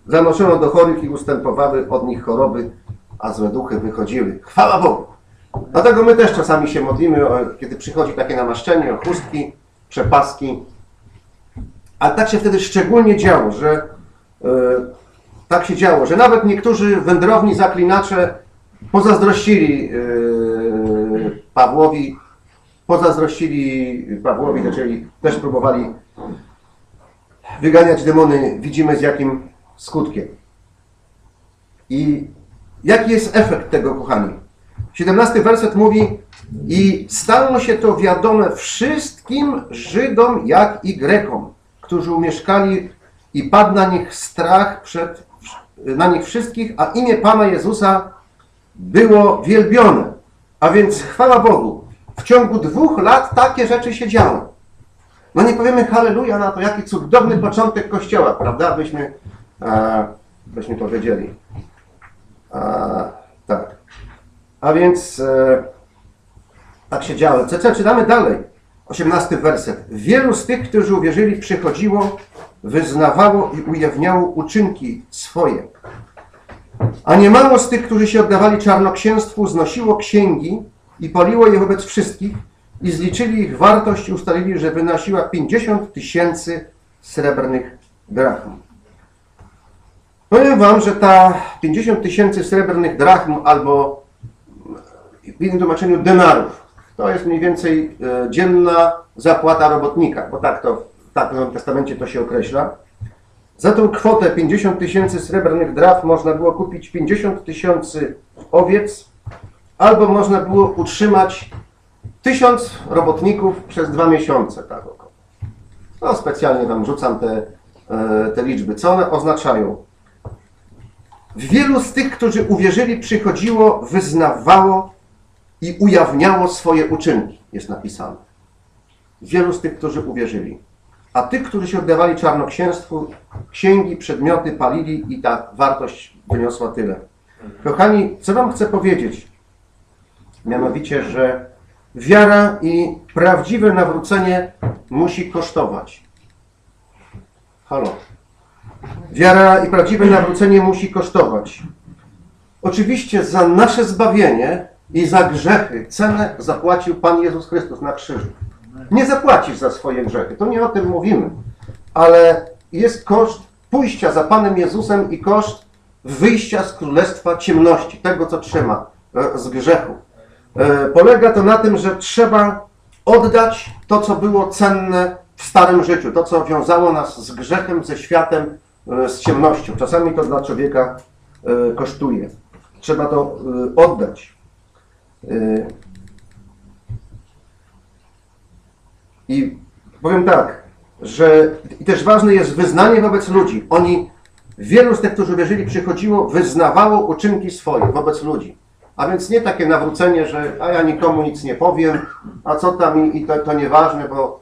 zanoszono do chorych i ustępowały od nich choroby, a złe duchy wychodziły. Chwała Bogu! Dlatego my też czasami się modlimy, kiedy przychodzi takie namaszczenie, o chustki, przepaski. Ale tak się wtedy szczególnie działo, że yy, tak się działo, że nawet niektórzy wędrowni zaklinacze pozazdrościli yy, Pawłowi, pozazdrościli Pawłowi, zaczęli, też próbowali wyganiać demony. Widzimy z jakim skutkiem. I jaki jest efekt tego, kochani? siedemnasty werset mówi: i stało się to wiadome wszystkim Żydom, jak i Grekom, którzy umieszkali, i padł na nich strach przed, na nich wszystkich, a imię Pana Jezusa było wielbione. A więc chwała Bogu, w ciągu dwóch lat takie rzeczy się działy. No nie powiemy halleluja na to, jaki cudowny początek Kościoła, prawda? Byśmy, e, byśmy powiedzieli. E, tak. A więc e, tak się działo. Co, co czytamy dalej? osiemnasty werset. Wielu z tych, którzy uwierzyli, przychodziło, wyznawało i ujawniało uczynki swoje. A niemało z tych, którzy się oddawali czarnoksięstwu, znosiło księgi i paliło je wobec wszystkich i zliczyli ich wartość i ustalili, że wynosiła pięćdziesiąt tysięcy srebrnych drachm. Powiem wam, że ta pięćdziesiąt tysięcy srebrnych drachm albo w innym tłumaczeniu denarów, to jest mniej więcej e, dzienna zapłata robotnika, bo tak to tak w Nowym Testamencie to się określa. Za tą kwotę pięćdziesiąt tysięcy srebrnych drachm można było kupić pięćdziesiąt tysięcy owiec, albo można było utrzymać tysiąc robotników przez dwa miesiące. Tak około. No, specjalnie wam rzucam te, e, te liczby. Co one oznaczają? Wielu z tych, którzy uwierzyli, przychodziło, wyznawało i ujawniało swoje uczynki, jest napisane. Wielu z tych, którzy uwierzyli. A tych, którzy się oddawali czarnoksięstwu, księgi, przedmioty palili i ta wartość wyniosła tyle. Kochani, co wam chcę powiedzieć? Mianowicie, że wiara i prawdziwe nawrócenie musi kosztować. Halo. Wiara i prawdziwe nawrócenie musi kosztować. Oczywiście za nasze zbawienie i za grzechy cenę zapłacił Pan Jezus Chrystus na krzyżu. Nie zapłacisz za swoje grzechy, to nie o tym mówimy. Ale jest koszt pójścia za Panem Jezusem i koszt wyjścia z królestwa ciemności, tego co trzyma, z grzechu. Polega to na tym, że trzeba oddać to, co było cenne w starym życiu, to, co wiązało nas z grzechem, ze światem, z ciemnością. Czasami to dla człowieka kosztuje. Trzeba to oddać. I powiem tak, że i też ważne jest wyznanie wobec ludzi. Oni, wielu z tych, którzy wierzyli, przychodziło, wyznawało uczynki swoje wobec ludzi. A więc nie takie nawrócenie, że a ja nikomu nic nie powiem, a co tam i, i to, to nieważne, bo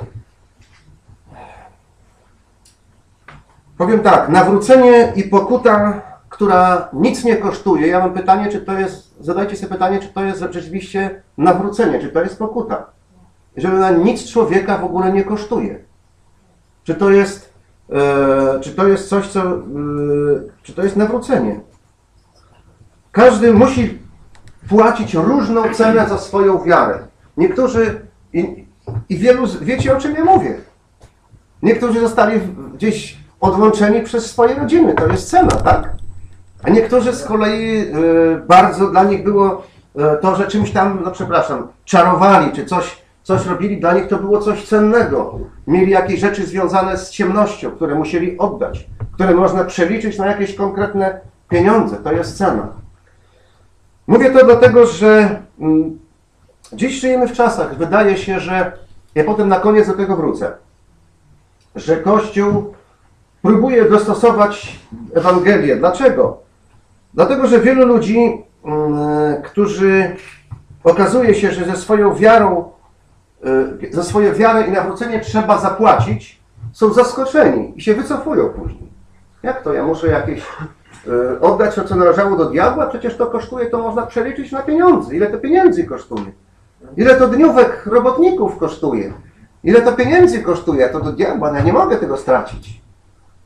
powiem tak, nawrócenie i pokuta, która nic nie kosztuje. Ja mam pytanie, czy to jest, zadajcie sobie pytanie, czy to jest rzeczywiście nawrócenie, czy to jest pokuta. Jeżeli ona nic człowieka w ogóle nie kosztuje. Czy to jest, e, czy to jest coś, co, e, czy to jest nawrócenie? Każdy musi płacić różną cenę za swoją wiarę. Niektórzy, i, i wielu, wiecie o czym ja mówię. Niektórzy zostali gdzieś odłączeni przez swoje rodziny. To jest cena, tak? A niektórzy z kolei e, bardzo dla nich było e, to, że czymś tam, no przepraszam, czarowali, czy coś, coś robili, dla nich to było coś cennego. Mieli jakieś rzeczy związane z ciemnością, które musieli oddać, które można przeliczyć na jakieś konkretne pieniądze. To jest cena. Mówię to dlatego, że mm, dziś żyjemy w czasach, wydaje się, że ja potem na koniec do tego wrócę, że Kościół próbuje dostosować Ewangelię. Dlaczego? Dlatego, że wielu ludzi, mm, którzy okazuje się, że ze swoją wiarą, y, za swoją wiarę i nawrócenie trzeba zapłacić, są zaskoczeni i się wycofują później. Jak to? Ja muszę jakieś y, oddać to, co należało do diabła? Przecież to kosztuje, to można przeliczyć na pieniądze. Ile to pieniędzy kosztuje? Ile to dniówek robotników kosztuje? Ile to pieniędzy kosztuje? A to do diabła, no ja nie mogę tego stracić.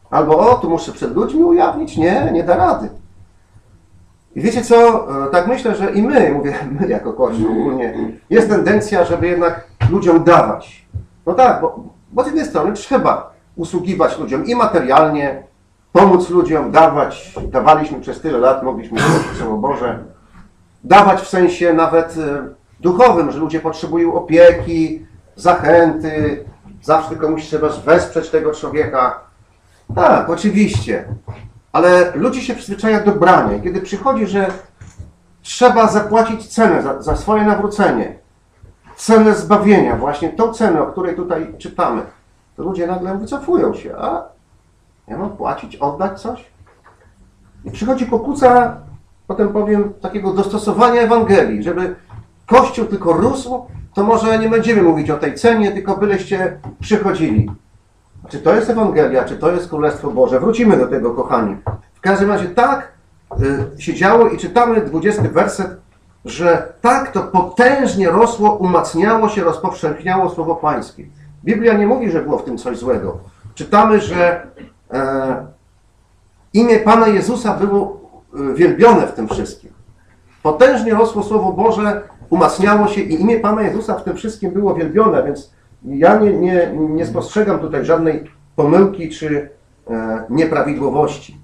Albo o, tu muszę przed ludźmi ujawnić. Nie, nie da rady. I wiecie co, tak myślę, że i my, mówię my jako Kościół ogólnie, jest tendencja, żeby jednak ludziom dawać. No tak, bo, bo z jednej strony trzeba usługiwać ludziom i materialnie, pomóc ludziom, dawać. Dawaliśmy przez tyle lat, mogliśmy głosić Słowo Boże. Dawać w sensie nawet duchowym, że ludzie potrzebują opieki, zachęty, zawsze komuś trzeba wesprzeć tego człowieka. Tak, oczywiście. Ale ludzi się przyzwyczaja do brania. Kiedy przychodzi, że trzeba zapłacić cenę za, za swoje nawrócenie, cenę zbawienia, właśnie tą cenę, o której tutaj czytamy, to ludzie nagle wycofują się. A ja mam płacić, oddać coś? I przychodzi pokusa, potem powiem, takiego dostosowania Ewangelii, żeby Kościół tylko rósł, to może nie będziemy mówić o tej cenie, tylko byleście przychodzili. Czy to jest Ewangelia, czy to jest Królestwo Boże? Wrócimy do tego, kochani. W każdym razie tak y, się działo i czytamy dwudziesty werset, że tak to potężnie rosło, umacniało się, rozpowszechniało Słowo Pańskie. Biblia nie mówi, że było w tym coś złego. Czytamy, że e, imię Pana Jezusa było wielbione w tym wszystkim. Potężnie rosło Słowo Boże, umacniało się i imię Pana Jezusa w tym wszystkim było wielbione, więc ja nie, nie, nie spostrzegam tutaj żadnej pomyłki czy e, nieprawidłowości.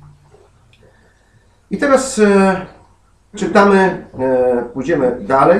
I teraz e, czytamy, e, pójdziemy dalej.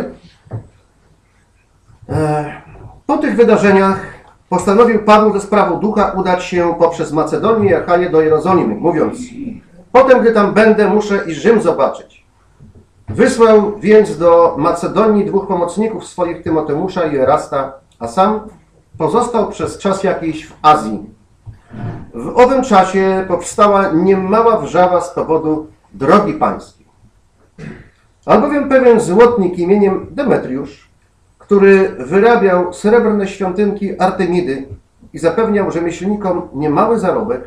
E, po tych wydarzeniach postanowił Paweł ze sprawą ducha udać się poprzez Macedonię i Achaję do Jerozolimy, mówiąc: potem, gdy tam będę, muszę i Rzym zobaczyć. Wysłał więc do Macedonii dwóch pomocników swoich, Tymoteusza i Erasta, a sam pozostał przez czas jakiś w Azji. W owym czasie powstała niemała wrzawa z powodu drogi pańskiej. Albowiem pewien złotnik imieniem Demetriusz, który wyrabiał srebrne świątynki Artemidy i zapewniał rzemieślnikom niemały zarobek,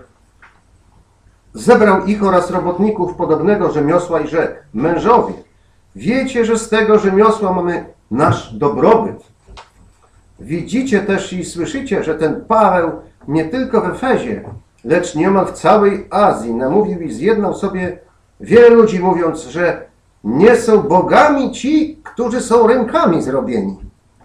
zebrał ich oraz robotników podobnego rzemiosła i rzekł: mężowie, wiecie, że z tego rzemiosła mamy nasz dobrobyt. Widzicie też i słyszycie, że ten Paweł nie tylko w Efezie, lecz niemal w całej Azji namówił i zjednał sobie wiele ludzi, mówiąc, że nie są bogami ci, którzy są rękami zrobieni.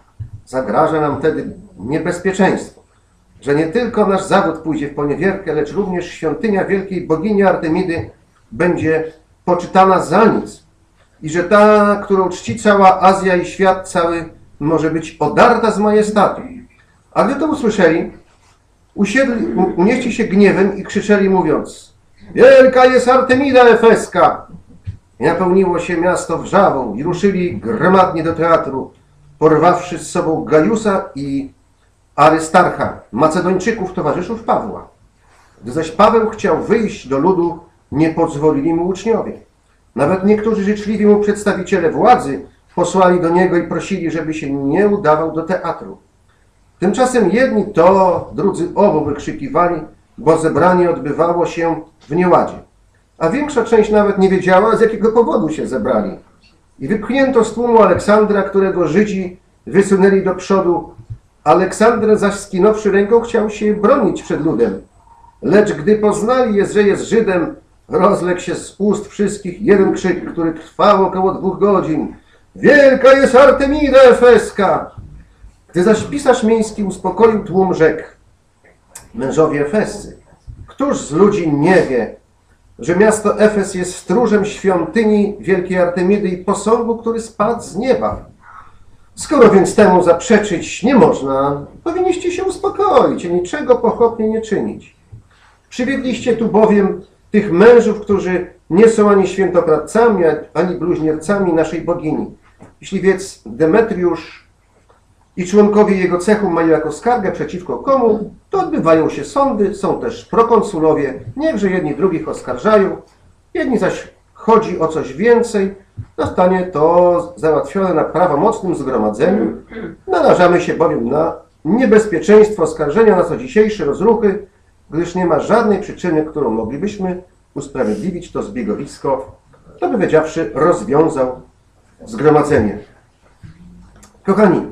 Zagraża nam wtedy niebezpieczeństwo, że nie tylko nasz zawód pójdzie w poniewierkę, lecz również świątynia wielkiej bogini Artemidy będzie poczytana za nic i że ta, którą czci cała Azja i świat cały, może być odarta z majestatu. A gdy to usłyszeli, usiedli, unieśli się gniewem i krzyczeli, mówiąc: wielka jest Artemida Efeska! I napełniło się miasto wrzawą i ruszyli gromadnie do teatru, porwawszy z sobą Gajusa i Arystarcha, Macedończyków, towarzyszów Pawła. Gdy zaś Paweł chciał wyjść do ludu, nie pozwolili mu uczniowie. Nawet niektórzy życzliwi mu przedstawiciele władzy posłali do niego i prosili, żeby się nie udawał do teatru. Tymczasem jedni to, drudzy owo wykrzykiwali, bo zebranie odbywało się w nieładzie. A większa część nawet nie wiedziała, z jakiego powodu się zebrali. I wypchnięto z tłumu Aleksandra, którego Żydzi wysunęli do przodu. Aleksander zaś skinąwszy ręką chciał się bronić przed ludem. Lecz gdy poznali jest, że jest Żydem, rozległ się z ust wszystkich jeden krzyk, który trwał około dwóch godzin. Wielka jest Artemida Efeska! Gdy zaś pisarz miejski uspokoił tłum, rzekł: mężowie Efescy, któż z ludzi nie wie, że miasto Efes jest stróżem świątyni wielkiej Artemidy i posągu, który spadł z nieba? Skoro więc temu zaprzeczyć nie można, powinniście się uspokoić i niczego pochopnie nie czynić. Przywiegliście tu bowiem tych mężów, którzy nie są ani świętokradcami, ani bluźniercami naszej bogini. Jeśli więc Demetriusz i członkowie jego cechu mają jako skargę przeciwko komu, to odbywają się sądy, są też prokonsulowie, niechże jedni drugich oskarżają, jedni zaś chodzi o coś więcej, zostanie to załatwione na prawomocnym zgromadzeniu. Narażamy się bowiem na niebezpieczeństwo oskarżenia nas o dzisiejsze rozruchy, gdyż nie ma żadnej przyczyny, którą moglibyśmy usprawiedliwić to zbiegowisko, to by wiedziawszy rozwiązał zgromadzenie. Kochani,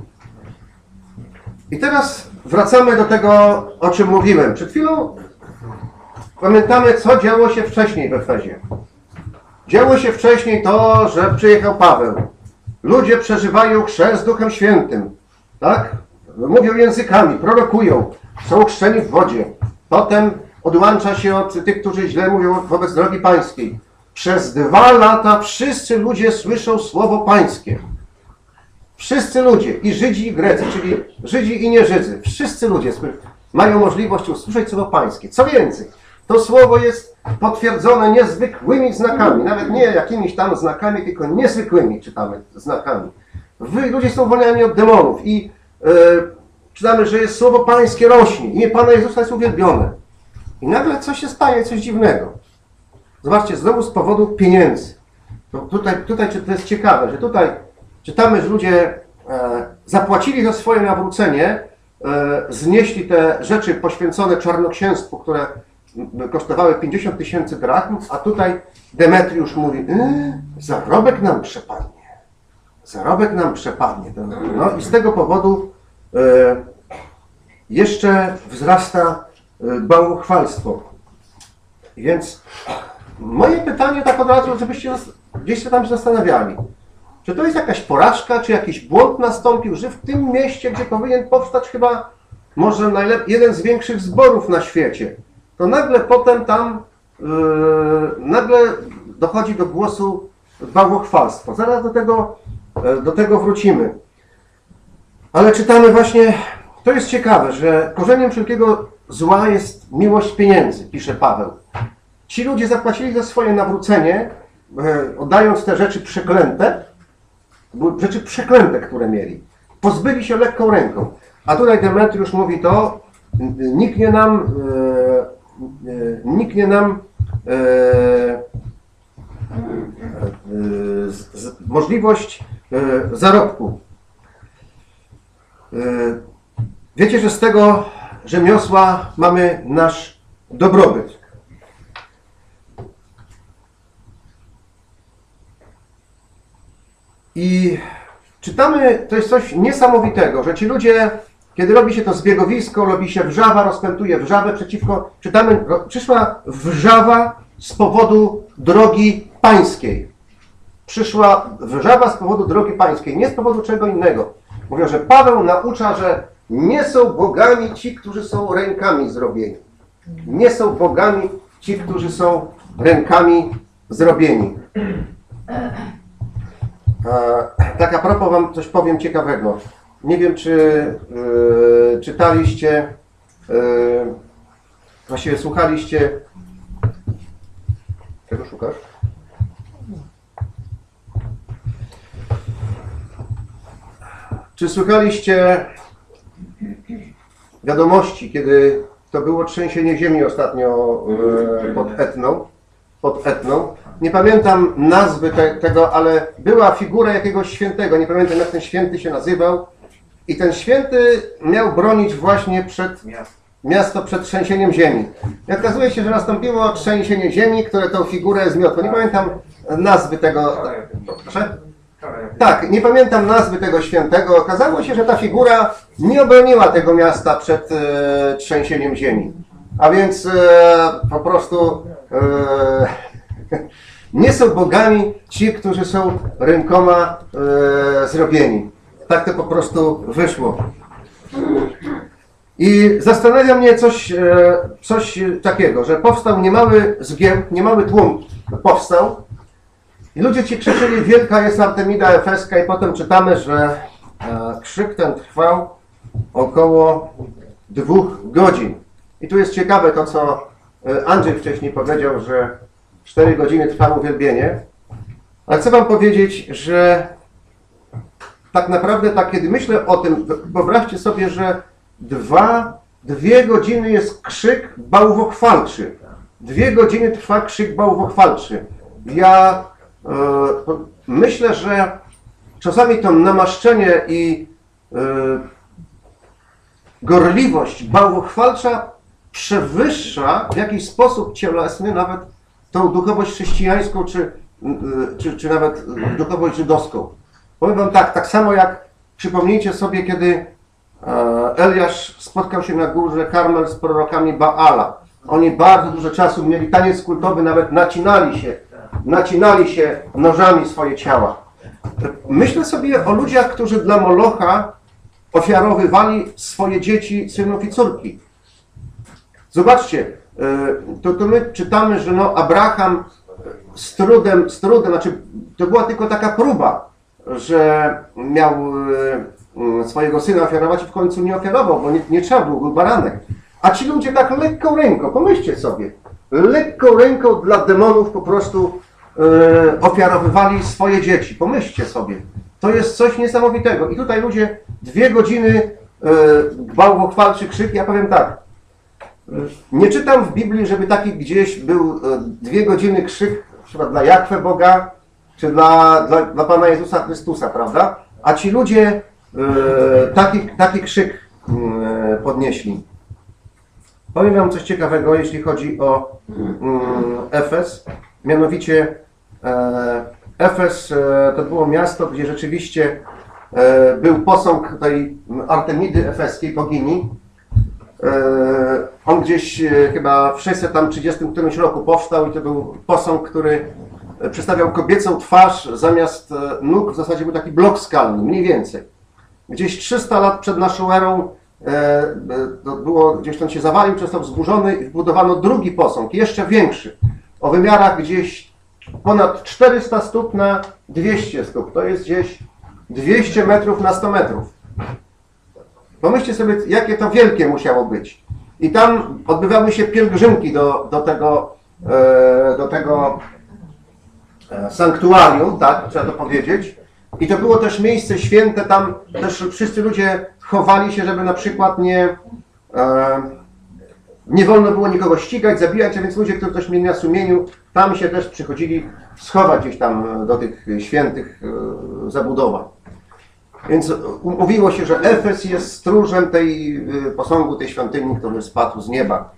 i teraz wracamy do tego, o czym mówiłem. Przed chwilą pamiętamy, co działo się wcześniej w Efezie. Działo się wcześniej to, że przyjechał Paweł. Ludzie przeżywają chrzest Duchem Świętym. Tak? Mówią językami, prorokują, są chrzczeni w wodzie. Potem odłącza się od tych, którzy źle mówią wobec drogi pańskiej. Przez dwa lata wszyscy ludzie słyszą słowo pańskie. Wszyscy ludzie, i Żydzi, i Grecy, czyli Żydzi i nie Żydzy. Wszyscy ludzie mają możliwość usłyszeć słowo pańskie. Co więcej, to słowo jest potwierdzone niezwykłymi znakami. Nawet nie jakimiś tam znakami, tylko niezwykłymi czytamy znakami. Wy, ludzie są uwolnieni od demonów i e, czytamy, że jest słowo pańskie rośnie. Imię Pana Jezusa jest uwielbione. I nagle coś się staje, coś dziwnego. Zobaczcie, znowu z powodu pieniędzy. To tutaj, tutaj to jest ciekawe, że tutaj czytamy, że ludzie e, zapłacili za swoje nawrócenie, e, znieśli te rzeczy poświęcone czarnoksięstwu, które kosztowały pięćdziesiąt tysięcy drachm, a tutaj Demetriusz mówi, e, zarobek nam przepadnie. Zarobek nam przepadnie. No i z tego powodu e, jeszcze wzrasta e, bałwochwalstwo. Więc moje pytanie tak od razu, żebyście gdzieś się tam zastanawiali. Czy to jest jakaś porażka, czy jakiś błąd nastąpił, że w tym mieście, gdzie powinien powstać chyba może najlep- jeden z większych zborów na świecie, to nagle potem tam yy, nagle dochodzi do głosu bałwochwalstwo. Zaraz do tego, yy, do tego wrócimy. Ale czytamy właśnie, to jest ciekawe, że korzeniem wszelkiego zła jest miłość pieniędzy, pisze Paweł. Ci ludzie zapłacili za swoje nawrócenie, yy, oddając te rzeczy przeklęte, rzeczy przeklęte, które mieli. Pozbyli się lekką ręką. A tutaj Demetriusz mówi to, niknie nam, e, e, niknie nam e, e, z, możliwość e, zarobku. E, wiecie, że z tego rzemiosła mamy nasz dobrobyt. I czytamy, to jest coś niesamowitego, że ci ludzie, kiedy robi się to zbiegowisko, robi się wrzawa, rozpętuje wrzawę przeciwko, czytamy, przyszła wrzawa z powodu drogi pańskiej. Przyszła wrzawa z powodu drogi pańskiej, nie z powodu czego innego. Mówią, że Paweł naucza, że nie są bogami ci, którzy są rękami zrobieni. Nie są bogami ci, którzy są rękami zrobieni. E, tak a propos wam coś powiem ciekawego. Nie wiem, czy e, czytaliście, e, właściwie słuchaliście. Czego szukasz? Czy słuchaliście wiadomości, kiedy to było trzęsienie ziemi ostatnio e, pod Etną? Pod Etną. Nie pamiętam nazwy te, tego, ale była figura jakiegoś świętego, nie pamiętam jak ten święty się nazywał. I ten święty miał bronić właśnie przed miasto przed trzęsieniem ziemi. I okazuje się, że nastąpiło trzęsienie ziemi, które tą figurę zmiotło. Nie pamiętam nazwy tego. Proszę? Tak, nie pamiętam nazwy tego świętego. Okazało się, że ta figura nie obroniła tego miasta przed e, trzęsieniem ziemi. A więc e, po prostu e, nie są bogami ci, którzy są rękoma e, zrobieni. Tak to po prostu wyszło. I zastanawia mnie coś, e, coś takiego, że powstał niemały zgiełk, niemały tłum powstał i ludzie ci krzyczyli: wielka jest Artemida Efeska, i potem czytamy, że e, krzyk ten trwał około dwóch godzin. I tu jest ciekawe to, co Andrzej wcześniej powiedział, że cztery godziny trwało uwielbienie. Ale chcę wam powiedzieć, że tak naprawdę, tak kiedy myślę o tym, wyobraźcie sobie, że dwa, dwie godziny jest krzyk bałwochwalczy. Dwie godziny trwa krzyk bałwochwalczy. Ja e, myślę, że czasami to namaszczenie i e, gorliwość bałwochwalcza przewyższa w jakiś sposób cielesny nawet tą duchowość chrześcijańską, czy, czy, czy nawet duchowość żydowską. Powiem wam tak, tak samo jak przypomnijcie sobie, kiedy Eliasz spotkał się na górze Karmel z prorokami Baala. Oni bardzo dużo czasu mieli, taniec kultowy, nawet nacinali się, nacinali się nożami swoje ciała. Myślę sobie o ludziach, którzy dla Molocha ofiarowywali swoje dzieci, synów i córki. Zobaczcie, to, to my czytamy, że no Abraham z trudem, z trudem, znaczy to była tylko taka próba, że miał swojego syna ofiarować i w końcu nie ofiarował, bo nie, nie trzeba było, był baranek. A ci ludzie tak lekką ręką, pomyślcie sobie, lekką ręką dla demonów po prostu e, ofiarowywali swoje dzieci. Pomyślcie sobie, to jest coś niesamowitego. I tutaj ludzie dwie godziny e, bałwochwalczy krzyk, ja powiem tak, nie czytam w Biblii, żeby taki gdzieś był e, dwie godziny krzyk, chyba dla Jahwe Boga, czy dla, dla, dla Pana Jezusa Chrystusa, prawda? A ci ludzie e, taki, taki krzyk e, podnieśli. Powiem wam coś ciekawego, jeśli chodzi o mm, Efes. Mianowicie e, Efes e, to było miasto, gdzie rzeczywiście e, był posąg tej Artemidy efeskiej, bogini. E, on gdzieś e, chyba w sześćset trzydziestym którymś roku powstał i to był posąg, który przedstawiał kobiecą twarz, zamiast nóg w zasadzie był taki blok skalny, mniej więcej. Gdzieś trzysta lat przed naszą erą to było, gdzieś tam się zawalił, został wzburzony i wbudowano drugi posąg, jeszcze większy, o wymiarach gdzieś ponad czterysta stóp na dwieście stóp. To jest gdzieś dwieście metrów na sto metrów. Pomyślcie sobie, jakie to wielkie musiało być. I tam odbywały się pielgrzymki do, do tego, do tego sanktuarium, tak, trzeba to powiedzieć. I to było też miejsce święte, tam też wszyscy ludzie chowali się, żeby na przykład nie, e, nie wolno było nikogo ścigać, zabijać, a więc ludzie, którzy coś mieli na sumieniu, tam się też przychodzili schować gdzieś tam do tych świętych e, zabudowań. Więc mówiło się, że Efes jest stróżem tej e, posągu, tej świątyni, który spadł z nieba.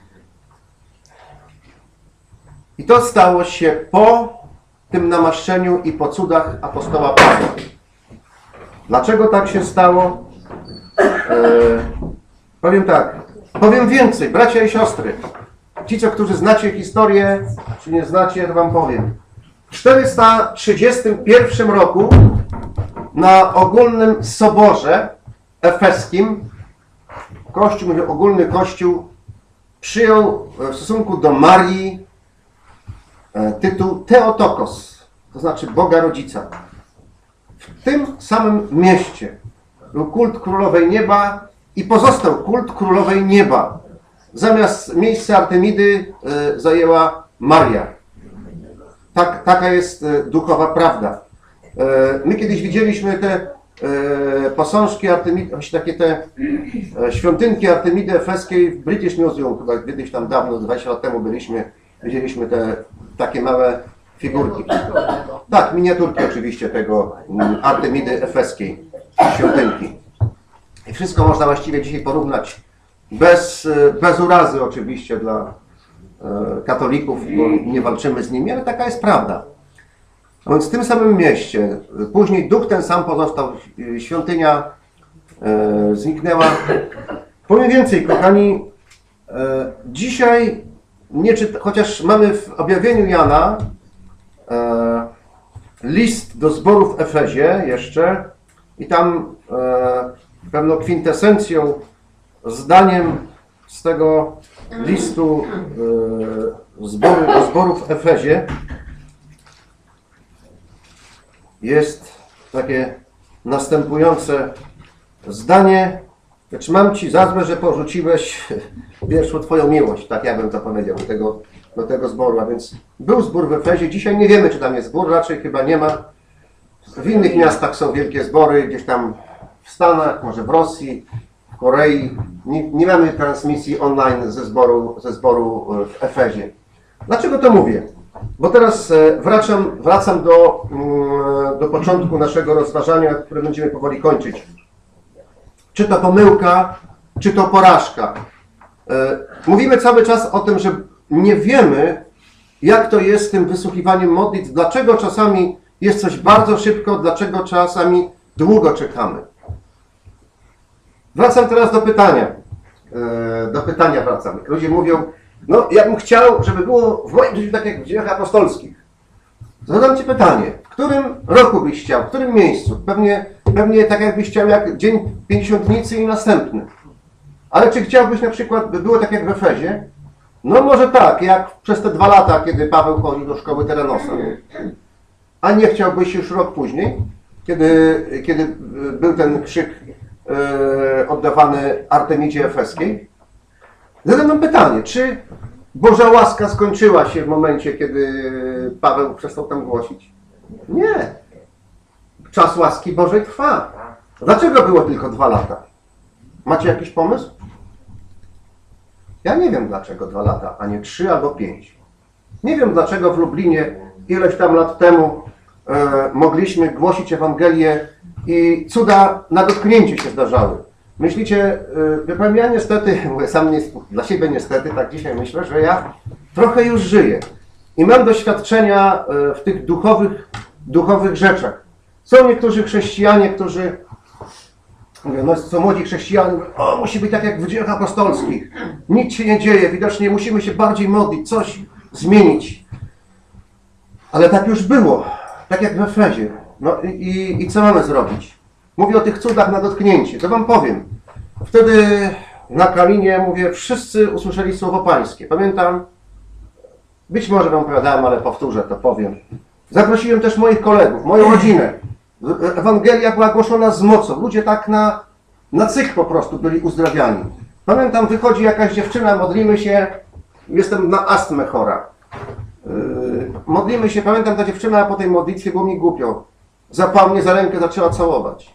I to stało się po tym namaszczeniu i po cudach apostoła Pawła. Dlaczego tak się stało? E, powiem tak, powiem więcej, bracia i siostry. Ci, co, którzy znacie historię, czy nie znacie, to wam powiem. W czterysta trzydziestym pierwszym roku na ogólnym soborze efeskim Kościół, mówię ogólny Kościół, przyjął w stosunku do Marii tytuł Theotokos, to znaczy Boga Rodzica. W tym samym mieście był kult Królowej Nieba i pozostał kult Królowej Nieba. Zamiast miejsca Artemidy y, zajęła Maria. Tak, taka jest y, duchowa prawda. Y, my kiedyś widzieliśmy te y, posążki Artemidy, takie te y, świątynki Artemidy Efeskiej w British Museum, chyba kiedyś tam dawno, dwadzieścia lat temu byliśmy, widzieliśmy te takie małe figurki. Tak, miniaturki oczywiście tego Artemidy Efeskiej, świątynki. I wszystko można właściwie dzisiaj porównać bez, bez urazy oczywiście dla e, katolików, bo nie walczymy z nimi, ale taka jest prawda. A więc w tym samym mieście, później duch ten sam pozostał, świątynia e, zniknęła. Powiem więcej, kochani, e, dzisiaj, nie czyta, chociaż mamy w objawieniu Jana e, list do zboru w Efezie jeszcze i tam e, pewną kwintesencją, zdaniem z tego listu e, zboru, do zboru w Efezie jest takie następujące zdanie: lecz mam ci za złe, że porzuciłeś pierwszą twoją miłość. Tak ja bym to powiedział do tego, do tego zboru. A więc był zbór w Efezie. Dzisiaj nie wiemy, czy tam jest zbór, raczej chyba nie ma. W innych miastach są wielkie zbory, gdzieś tam w Stanach, może w Rosji, w Korei. Nie, nie mamy transmisji online ze zboru, ze zboru w Efezie. Dlaczego to mówię? Bo teraz wracam, wracam do, do początku naszego rozważania, które będziemy powoli kończyć. Czy to pomyłka, czy to porażka. Mówimy cały czas o tym, że nie wiemy, jak to jest z tym wysłuchiwaniem modlitw, dlaczego czasami jest coś bardzo szybko, dlaczego czasami długo czekamy. Wracam teraz do pytania. Do pytania wracam. Ludzie mówią, No, ja bym chciał, żeby było w moim życiu tak jak w dziejach apostolskich. Zadam Ci pytanie, w którym roku byś chciał, w którym miejscu? Pewnie, pewnie tak jakbyś chciał jak Dzień Pięćdziesiątnicy i następny. Ale czy chciałbyś na przykład, by było tak jak w Efezie? No może tak, jak przez te dwa lata, kiedy Paweł chodził do szkoły Terenosa. A nie chciałbyś już rok później, kiedy, kiedy był ten krzyk e, oddawany Artemidzie Efeskiej? Zadam wam pytanie, czy Boża łaska skończyła się w momencie, kiedy Paweł przestał tam głosić? Nie. Czas łaski Bożej trwa. Dlaczego było tylko dwa lata? Macie jakiś pomysł? Ja nie wiem dlaczego dwa lata, a nie trzy albo pięć. Nie wiem dlaczego w Lublinie ileś tam lat temu e, mogliśmy głosić Ewangelię i cuda na dotknięcie się zdarzały. Myślicie, yy, ja niestety, mówię sam nie, dla siebie niestety, tak dzisiaj myślę, że ja trochę już żyję i mam doświadczenia yy, w tych duchowych, duchowych rzeczach. Są niektórzy chrześcijanie, którzy, mówię, no są młodzi chrześcijanie, mówią, o, musi być tak jak w dziejach apostolskich, nic się nie dzieje, widocznie musimy się bardziej modlić, coś zmienić. Ale tak już było, tak jak w Efezie. No i, i co mamy zrobić? Mówię o tych cudach na dotknięcie. To wam powiem. Wtedy na Kalinie, mówię, wszyscy usłyszeli słowo pańskie. Pamiętam, być może wam opowiadałem, ale powtórzę, to powiem. Zaprosiłem też moich kolegów, moją rodzinę. Ewangelia była głoszona z mocą. Ludzie tak na, na cyk po prostu byli uzdrawiani. Pamiętam, wychodzi jakaś dziewczyna, modlimy się, jestem na astmę chora. Yy, modlimy się, pamiętam, ta dziewczyna po tej modlitwie, było mi głupio. Zapał mnie za rękę, zaczęła całować.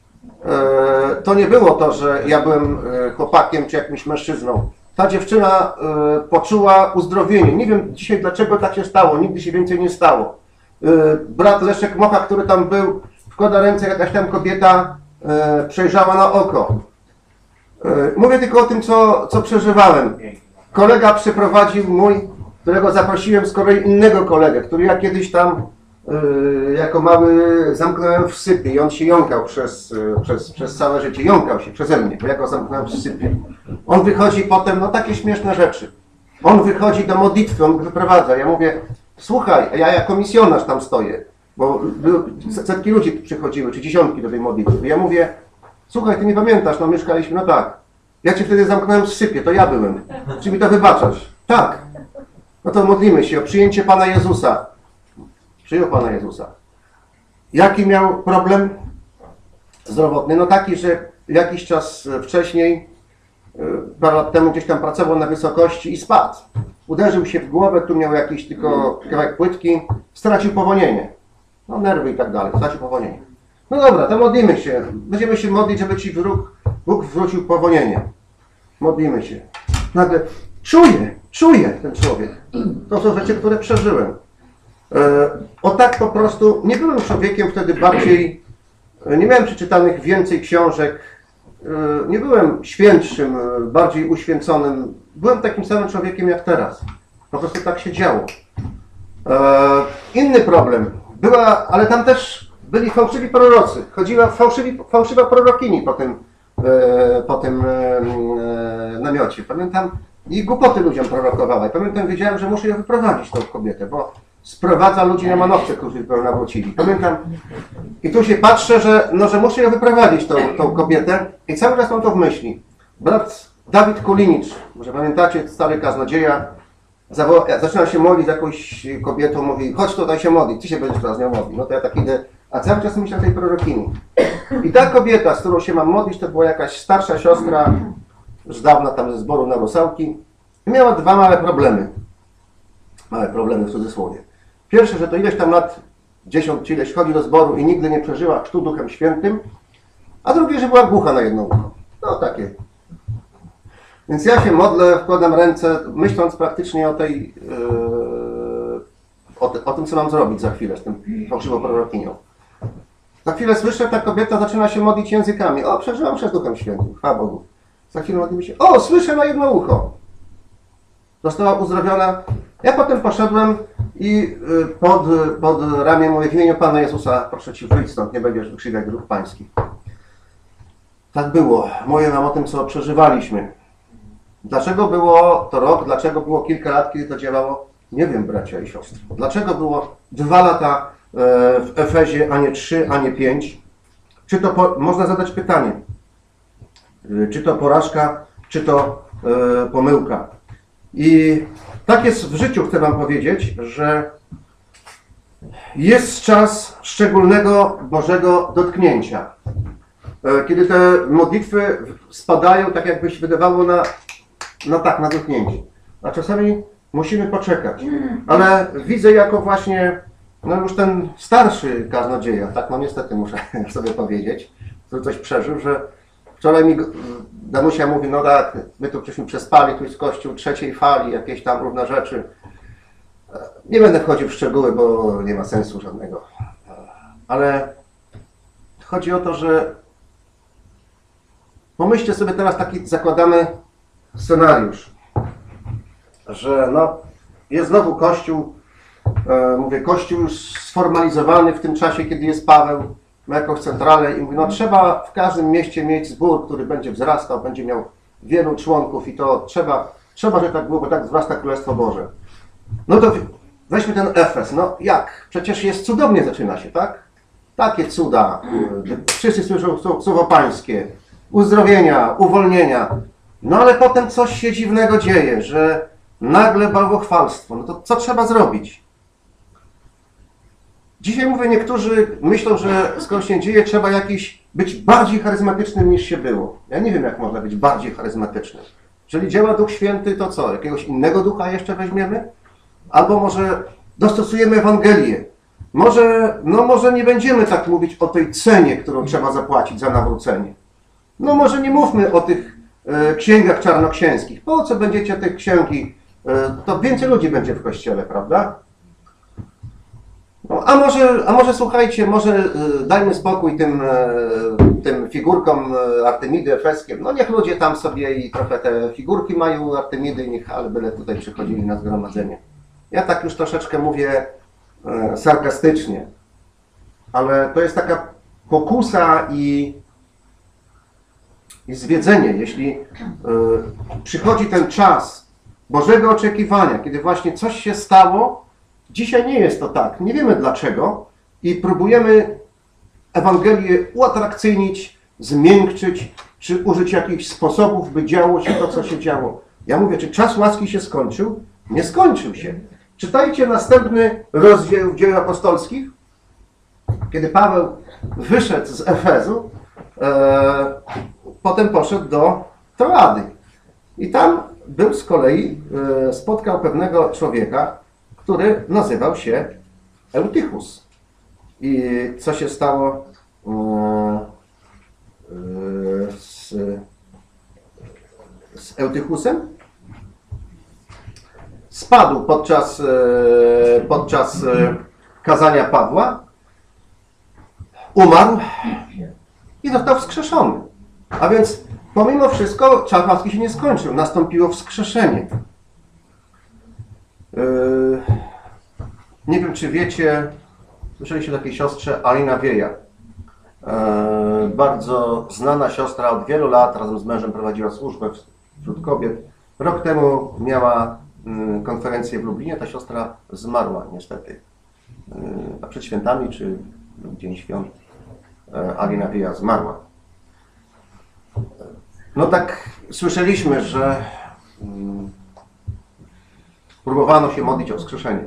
Yy, to nie było to, że ja byłem chłopakiem czy jakimś mężczyzną. Ta dziewczyna yy, poczuła uzdrowienie. Nie wiem dzisiaj dlaczego tak się stało, nigdy się więcej nie stało. Yy, brat Leszek Mocha, który tam był, wkłada ręce, jakaś tam kobieta yy, przejrzała na oko. Yy, mówię tylko o tym, co, co przeżywałem. Kolega przyprowadził mój, którego zaprosiłem z kolei innego kolegę, który ja kiedyś tam yy, jako mały zamknąłem w sypie i on się jąkał przez, yy, przez, przez całe życie. Jąkał się przeze mnie, bo ja go zamknąłem w sypie. On wychodzi potem, no takie śmieszne rzeczy. On wychodzi do modlitwy, on wyprowadza. Ja mówię, słuchaj, ja jako misjonarz tam stoję, bo setki ludzi przychodziły, czy dziesiątki do tej modlitwy. Ja mówię, słuchaj, ty nie pamiętasz, no mieszkaliśmy, no tak. Ja cię wtedy zamknąłem w sypie, to ja byłem. Czy mi to wybaczasz? Tak. No to modlimy się o przyjęcie Pana Jezusa. Przyjął Pana Jezusa. Jaki miał problem zdrowotny? No taki, że jakiś czas wcześniej, parę lat temu gdzieś tam pracował na wysokości i spadł. Uderzył się w głowę, tu miał jakiś tylko kawałek płytki, stracił powonienie. No nerwy i tak dalej, stracił powonienie. No dobra, to modlimy się. Będziemy się modlić, żeby Ci wróg, Bóg wrócił powonienie. Modlimy się. Nagle czuję, czuję ten człowiek. To są rzeczy, które przeżyłem. E, o tak po prostu, nie byłem człowiekiem wtedy bardziej, nie miałem przeczytanych więcej książek, e, nie byłem świętszym, bardziej uświęconym. Byłem takim samym człowiekiem jak teraz. Po prostu tak się działo. E, inny problem. Była, ale tam też byli fałszywi prorocy. Chodziła fałszywi, fałszywa prorokini po tym, e, po tym e, namiocie. Pamiętam, i głupoty ludziom prorokowała. I pamiętam, wiedziałem, że muszę ją wyprowadzić, tą kobietę, bo sprowadza ludzi na manowce, którzy ją nawrócili. Pamiętam, i tu się patrzę, że, no, że muszę ją wyprowadzić, tą, tą kobietę, i cały czas mam to w myśli. Brat Dawid Kulinicz, może pamiętacie, stary kaznodzieja, zaczyna się modlić z jakąś kobietą, mówi, chodź tutaj się modlić, ty się będziesz teraz z nią modlić. No to ja tak idę, a cały czas myślę o tej prorokini. I ta kobieta, z którą się mam modlić, to była jakaś starsza siostra, już dawna tam ze zboru na Rusałki, i miała dwa małe problemy. Małe problemy w cudzysłowie. Pierwsze, że to ileś tam lat, dziesiąt czy ileś, chodzi do zboru i nigdy nie przeżyła chrztu Duchem Świętym, a drugie, że była głucha na jedno ucho. No takie. Więc ja się modlę, wkładam ręce, myśląc praktycznie o tej, yy, o, te, o tym, co mam zrobić za chwilę z tym fałszywą prorokinią. Za chwilę słyszę, ta kobieta zaczyna się modlić językami. O, przeżyłam przez Duchem Świętym, chwała Bogu. Za chwilę modlimy się. O, słyszę na jedno ucho. Została uzdrowiona. Ja potem poszedłem i pod, pod ramię mówię, w imieniu Pana Jezusa, proszę Ci, wyjdź stąd, nie będziesz wykrzywiać dróg pańskich. Tak było. Mówię Wam o tym, co przeżywaliśmy. Dlaczego było to rok, dlaczego było kilka lat, kiedy to działało? Nie wiem, bracia i siostry. Dlaczego było dwa lata w Efezie, a nie trzy, a nie pięć? Czy to po, można zadać pytanie, czy to porażka, czy to e, pomyłka? I tak jest w życiu, chcę wam powiedzieć, że jest czas szczególnego Bożego dotknięcia. E, kiedy te modlitwy spadają, tak jakby się wydawało na, na tak, na dotknięcie. A czasami musimy poczekać. Ale widzę jako właśnie no już ten starszy kaznodzieja, tak no niestety muszę sobie powiedzieć, który coś przeżył, że wczoraj mi Danusia mówi, no tak, my tu żeśmy przespali, tu jest kościół trzeciej fali, jakieś tam różne rzeczy. Nie będę wchodził w szczegóły, bo nie ma sensu żadnego. Ale chodzi o to, że pomyślcie sobie teraz taki zakładamy scenariusz, że no jest znowu kościół, e, mówię, kościół już sformalizowany w tym czasie, kiedy jest Paweł, ma jakąś centralę i mówi, no trzeba w każdym mieście mieć zbór, który będzie wzrastał, będzie miał wielu członków i to trzeba, trzeba, że tak było, bo tak wzrasta Królestwo Boże. No to weźmy ten Efes, no jak? Przecież jest cudownie, zaczyna się, tak? Takie cuda, wszyscy słyszą słowo pańskie, uzdrowienia, uwolnienia, no ale potem coś się dziwnego dzieje, że nagle bałwochwalstwo, no to co trzeba zrobić? Dzisiaj mówię, niektórzy myślą, że skoro się dzieje, trzeba jakiś być bardziej charyzmatycznym niż się było. Ja nie wiem, jak można być bardziej charyzmatycznym. Jeżeli działa Duch Święty, to co? Jakiegoś innego ducha jeszcze weźmiemy? Albo może dostosujemy Ewangelię. Może, no może nie będziemy tak mówić o tej cenie, którą trzeba zapłacić za nawrócenie. No może nie mówmy o tych e, księgach czarnoksięskich. Po co będziecie te księgi? E, to więcej ludzi będzie w kościele, prawda? No, a może, a może słuchajcie, może e, dajmy spokój tym, e, tym figurkom e, Artemidy efeskiem. No niech ludzie tam sobie i trochę te figurki mają Artemidy, niech ale byle tutaj przychodzili na zgromadzenie. Ja tak już troszeczkę mówię e, sarkastycznie, ale to jest taka pokusa i, i zwiedzenie. Jeśli e, przychodzi ten czas Bożego oczekiwania, kiedy właśnie coś się stało, dzisiaj nie jest to tak, nie wiemy dlaczego i próbujemy Ewangelię uatrakcyjnić, zmiękczyć, czy użyć jakichś sposobów, by działo się to, co się działo. Ja mówię, czy czas łaski się skończył? Nie skończył się. Czytajcie następny rozdział Dzieł Apostolskich, kiedy Paweł wyszedł z Efezu, e, potem poszedł do Troady. I tam był z kolei, e, spotkał pewnego człowieka, który nazywał się Eutychus. I co się stało e, e, z, z Eutychusem? Spadł podczas, podczas kazania Pawła, umarł i został wskrzeszony. A więc pomimo wszystko czas łaski się nie skończył. Nastąpiło wskrzeszenie. Nie wiem, czy wiecie, słyszeliście o takiej siostrze Alina Wieja. Bardzo znana siostra, od wielu lat razem z mężem prowadziła służbę wśród kobiet. Rok temu miała konferencję w Lublinie, ta siostra zmarła niestety. A przed świętami, czy w Dzień Świąt, Alina Wieja zmarła. No tak słyszeliśmy, że um, próbowano się modlić o wskrzeszenie.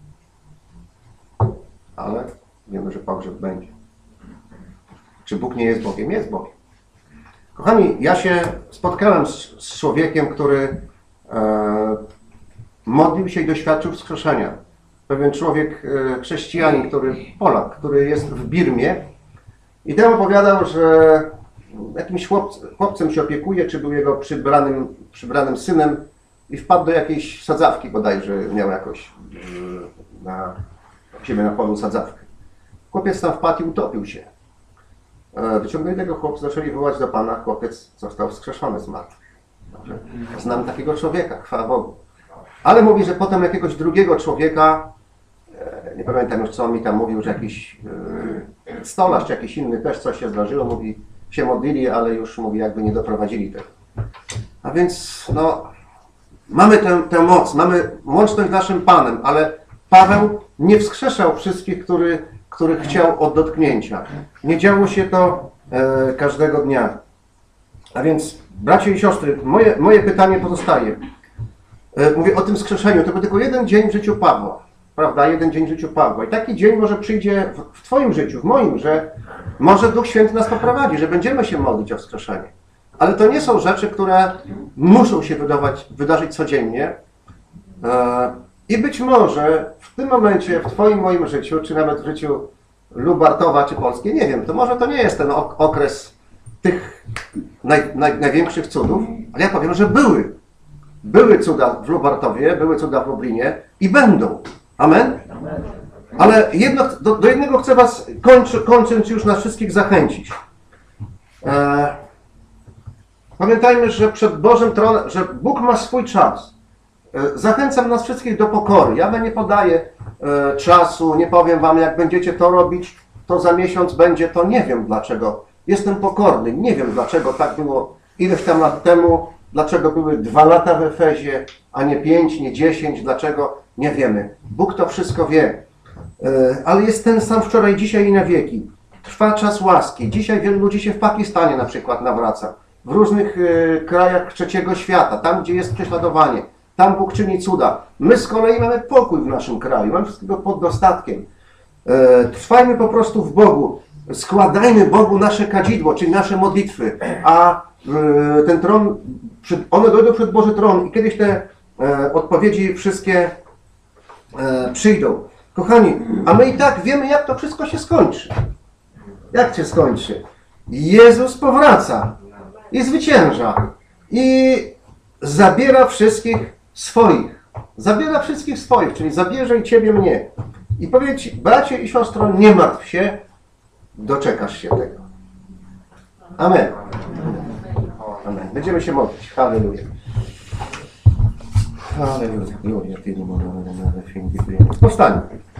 Ale wiemy, że pogrzeb będzie. Czy Bóg nie jest Bogiem? Jest Bogiem. Kochani, ja się spotkałem z, z człowiekiem, który e, modlił się i doświadczył wskrzeszenia. Pewien człowiek, e, chrześcijanin, który, Polak, który jest w Birmie i ten opowiadał, że jakimś chłopc, chłopcem się opiekuje, czy był jego przybranym, przybranym synem i wpadł do jakiejś sadzawki bodajże, miał jakoś e, na siebie na polu sadzawkę. Chłopiec tam wpadł i utopił się. E, wyciągnęli tego chłopca, zaczęli wołać do Pana, chłopiec został wskrzeszony z martwych. Znam takiego człowieka, chwała Bogu. Ale mówi, że potem jakiegoś drugiego człowieka, nie pamiętam już co on mi tam mówił, że jakiś e, stolarz czy jakiś inny też coś się zdarzyło, mówi, się modlili, ale już mówi, jakby nie doprowadzili tego. A więc no, mamy tę, tę moc, mamy łączność z naszym Panem, ale Paweł nie wskrzeszał wszystkich, który, których chciał od dotknięcia. Nie działo się to e, każdego dnia. A więc, bracia i siostry, moje, moje pytanie pozostaje. E, mówię o tym wskrzeszeniu. To był tylko jeden dzień w życiu Pawła. Prawda? Jeden dzień w życiu Pawła. I taki dzień może przyjdzie w, w Twoim życiu, w moim, że może Duch Święty nas poprowadzi, że będziemy się modlić o wskrzeszenie. Ale to nie są rzeczy, które muszą się wydawać, wydarzyć codziennie. E, I być może w tym momencie, w Twoim, moim życiu, czy nawet w życiu Lubartowa, czy Polski, nie wiem, to może to nie jest ten okres tych naj, naj, największych cudów, ale ja powiem, że były. Były cuda w Lubartowie, były cuda w Lublinie i będą. Amen? Ale jedno, do, do jednego chcę Was, kończy, kończąc już nas wszystkich, zachęcić. E, pamiętajmy, że przed Bożym tronem, że Bóg ma swój czas. E, zachęcam nas wszystkich do pokory. Ja wam nie podaję e, czasu, nie powiem Wam, jak będziecie to robić, to za miesiąc będzie to. Nie wiem dlaczego. Jestem pokorny. Nie wiem dlaczego tak było ileś tam lat temu. Dlaczego były dwa lata w Efezie, a nie pięć, nie dziesięć. Dlaczego? Nie wiemy. Bóg to wszystko wie. Ale jest ten sam wczoraj, dzisiaj i na wieki. Trwa czas łaski. Dzisiaj wielu ludzi się w Pakistanie na przykład nawraca. W różnych krajach trzeciego świata, tam gdzie jest prześladowanie. Tam Bóg czyni cuda. My z kolei mamy pokój w naszym kraju. Mamy wszystkiego pod dostatkiem. Trwajmy po prostu w Bogu. Składajmy Bogu nasze kadzidło, czyli nasze modlitwy. A ten tron, one dojdą przed Boży tron i kiedyś te odpowiedzi wszystkie przyjdą. Kochani, a my i tak wiemy, jak to wszystko się skończy. Jak się skończy? Jezus powraca i zwycięża i zabiera wszystkich swoich. Zabiera wszystkich swoich, czyli zabierze i Ciebie, mnie. I powie Ci, bracie i siostro, nie martw się, doczekasz się tego. Amen. Amen. Będziemy się modlić. Halleluja. Halleluja. Powstańmy.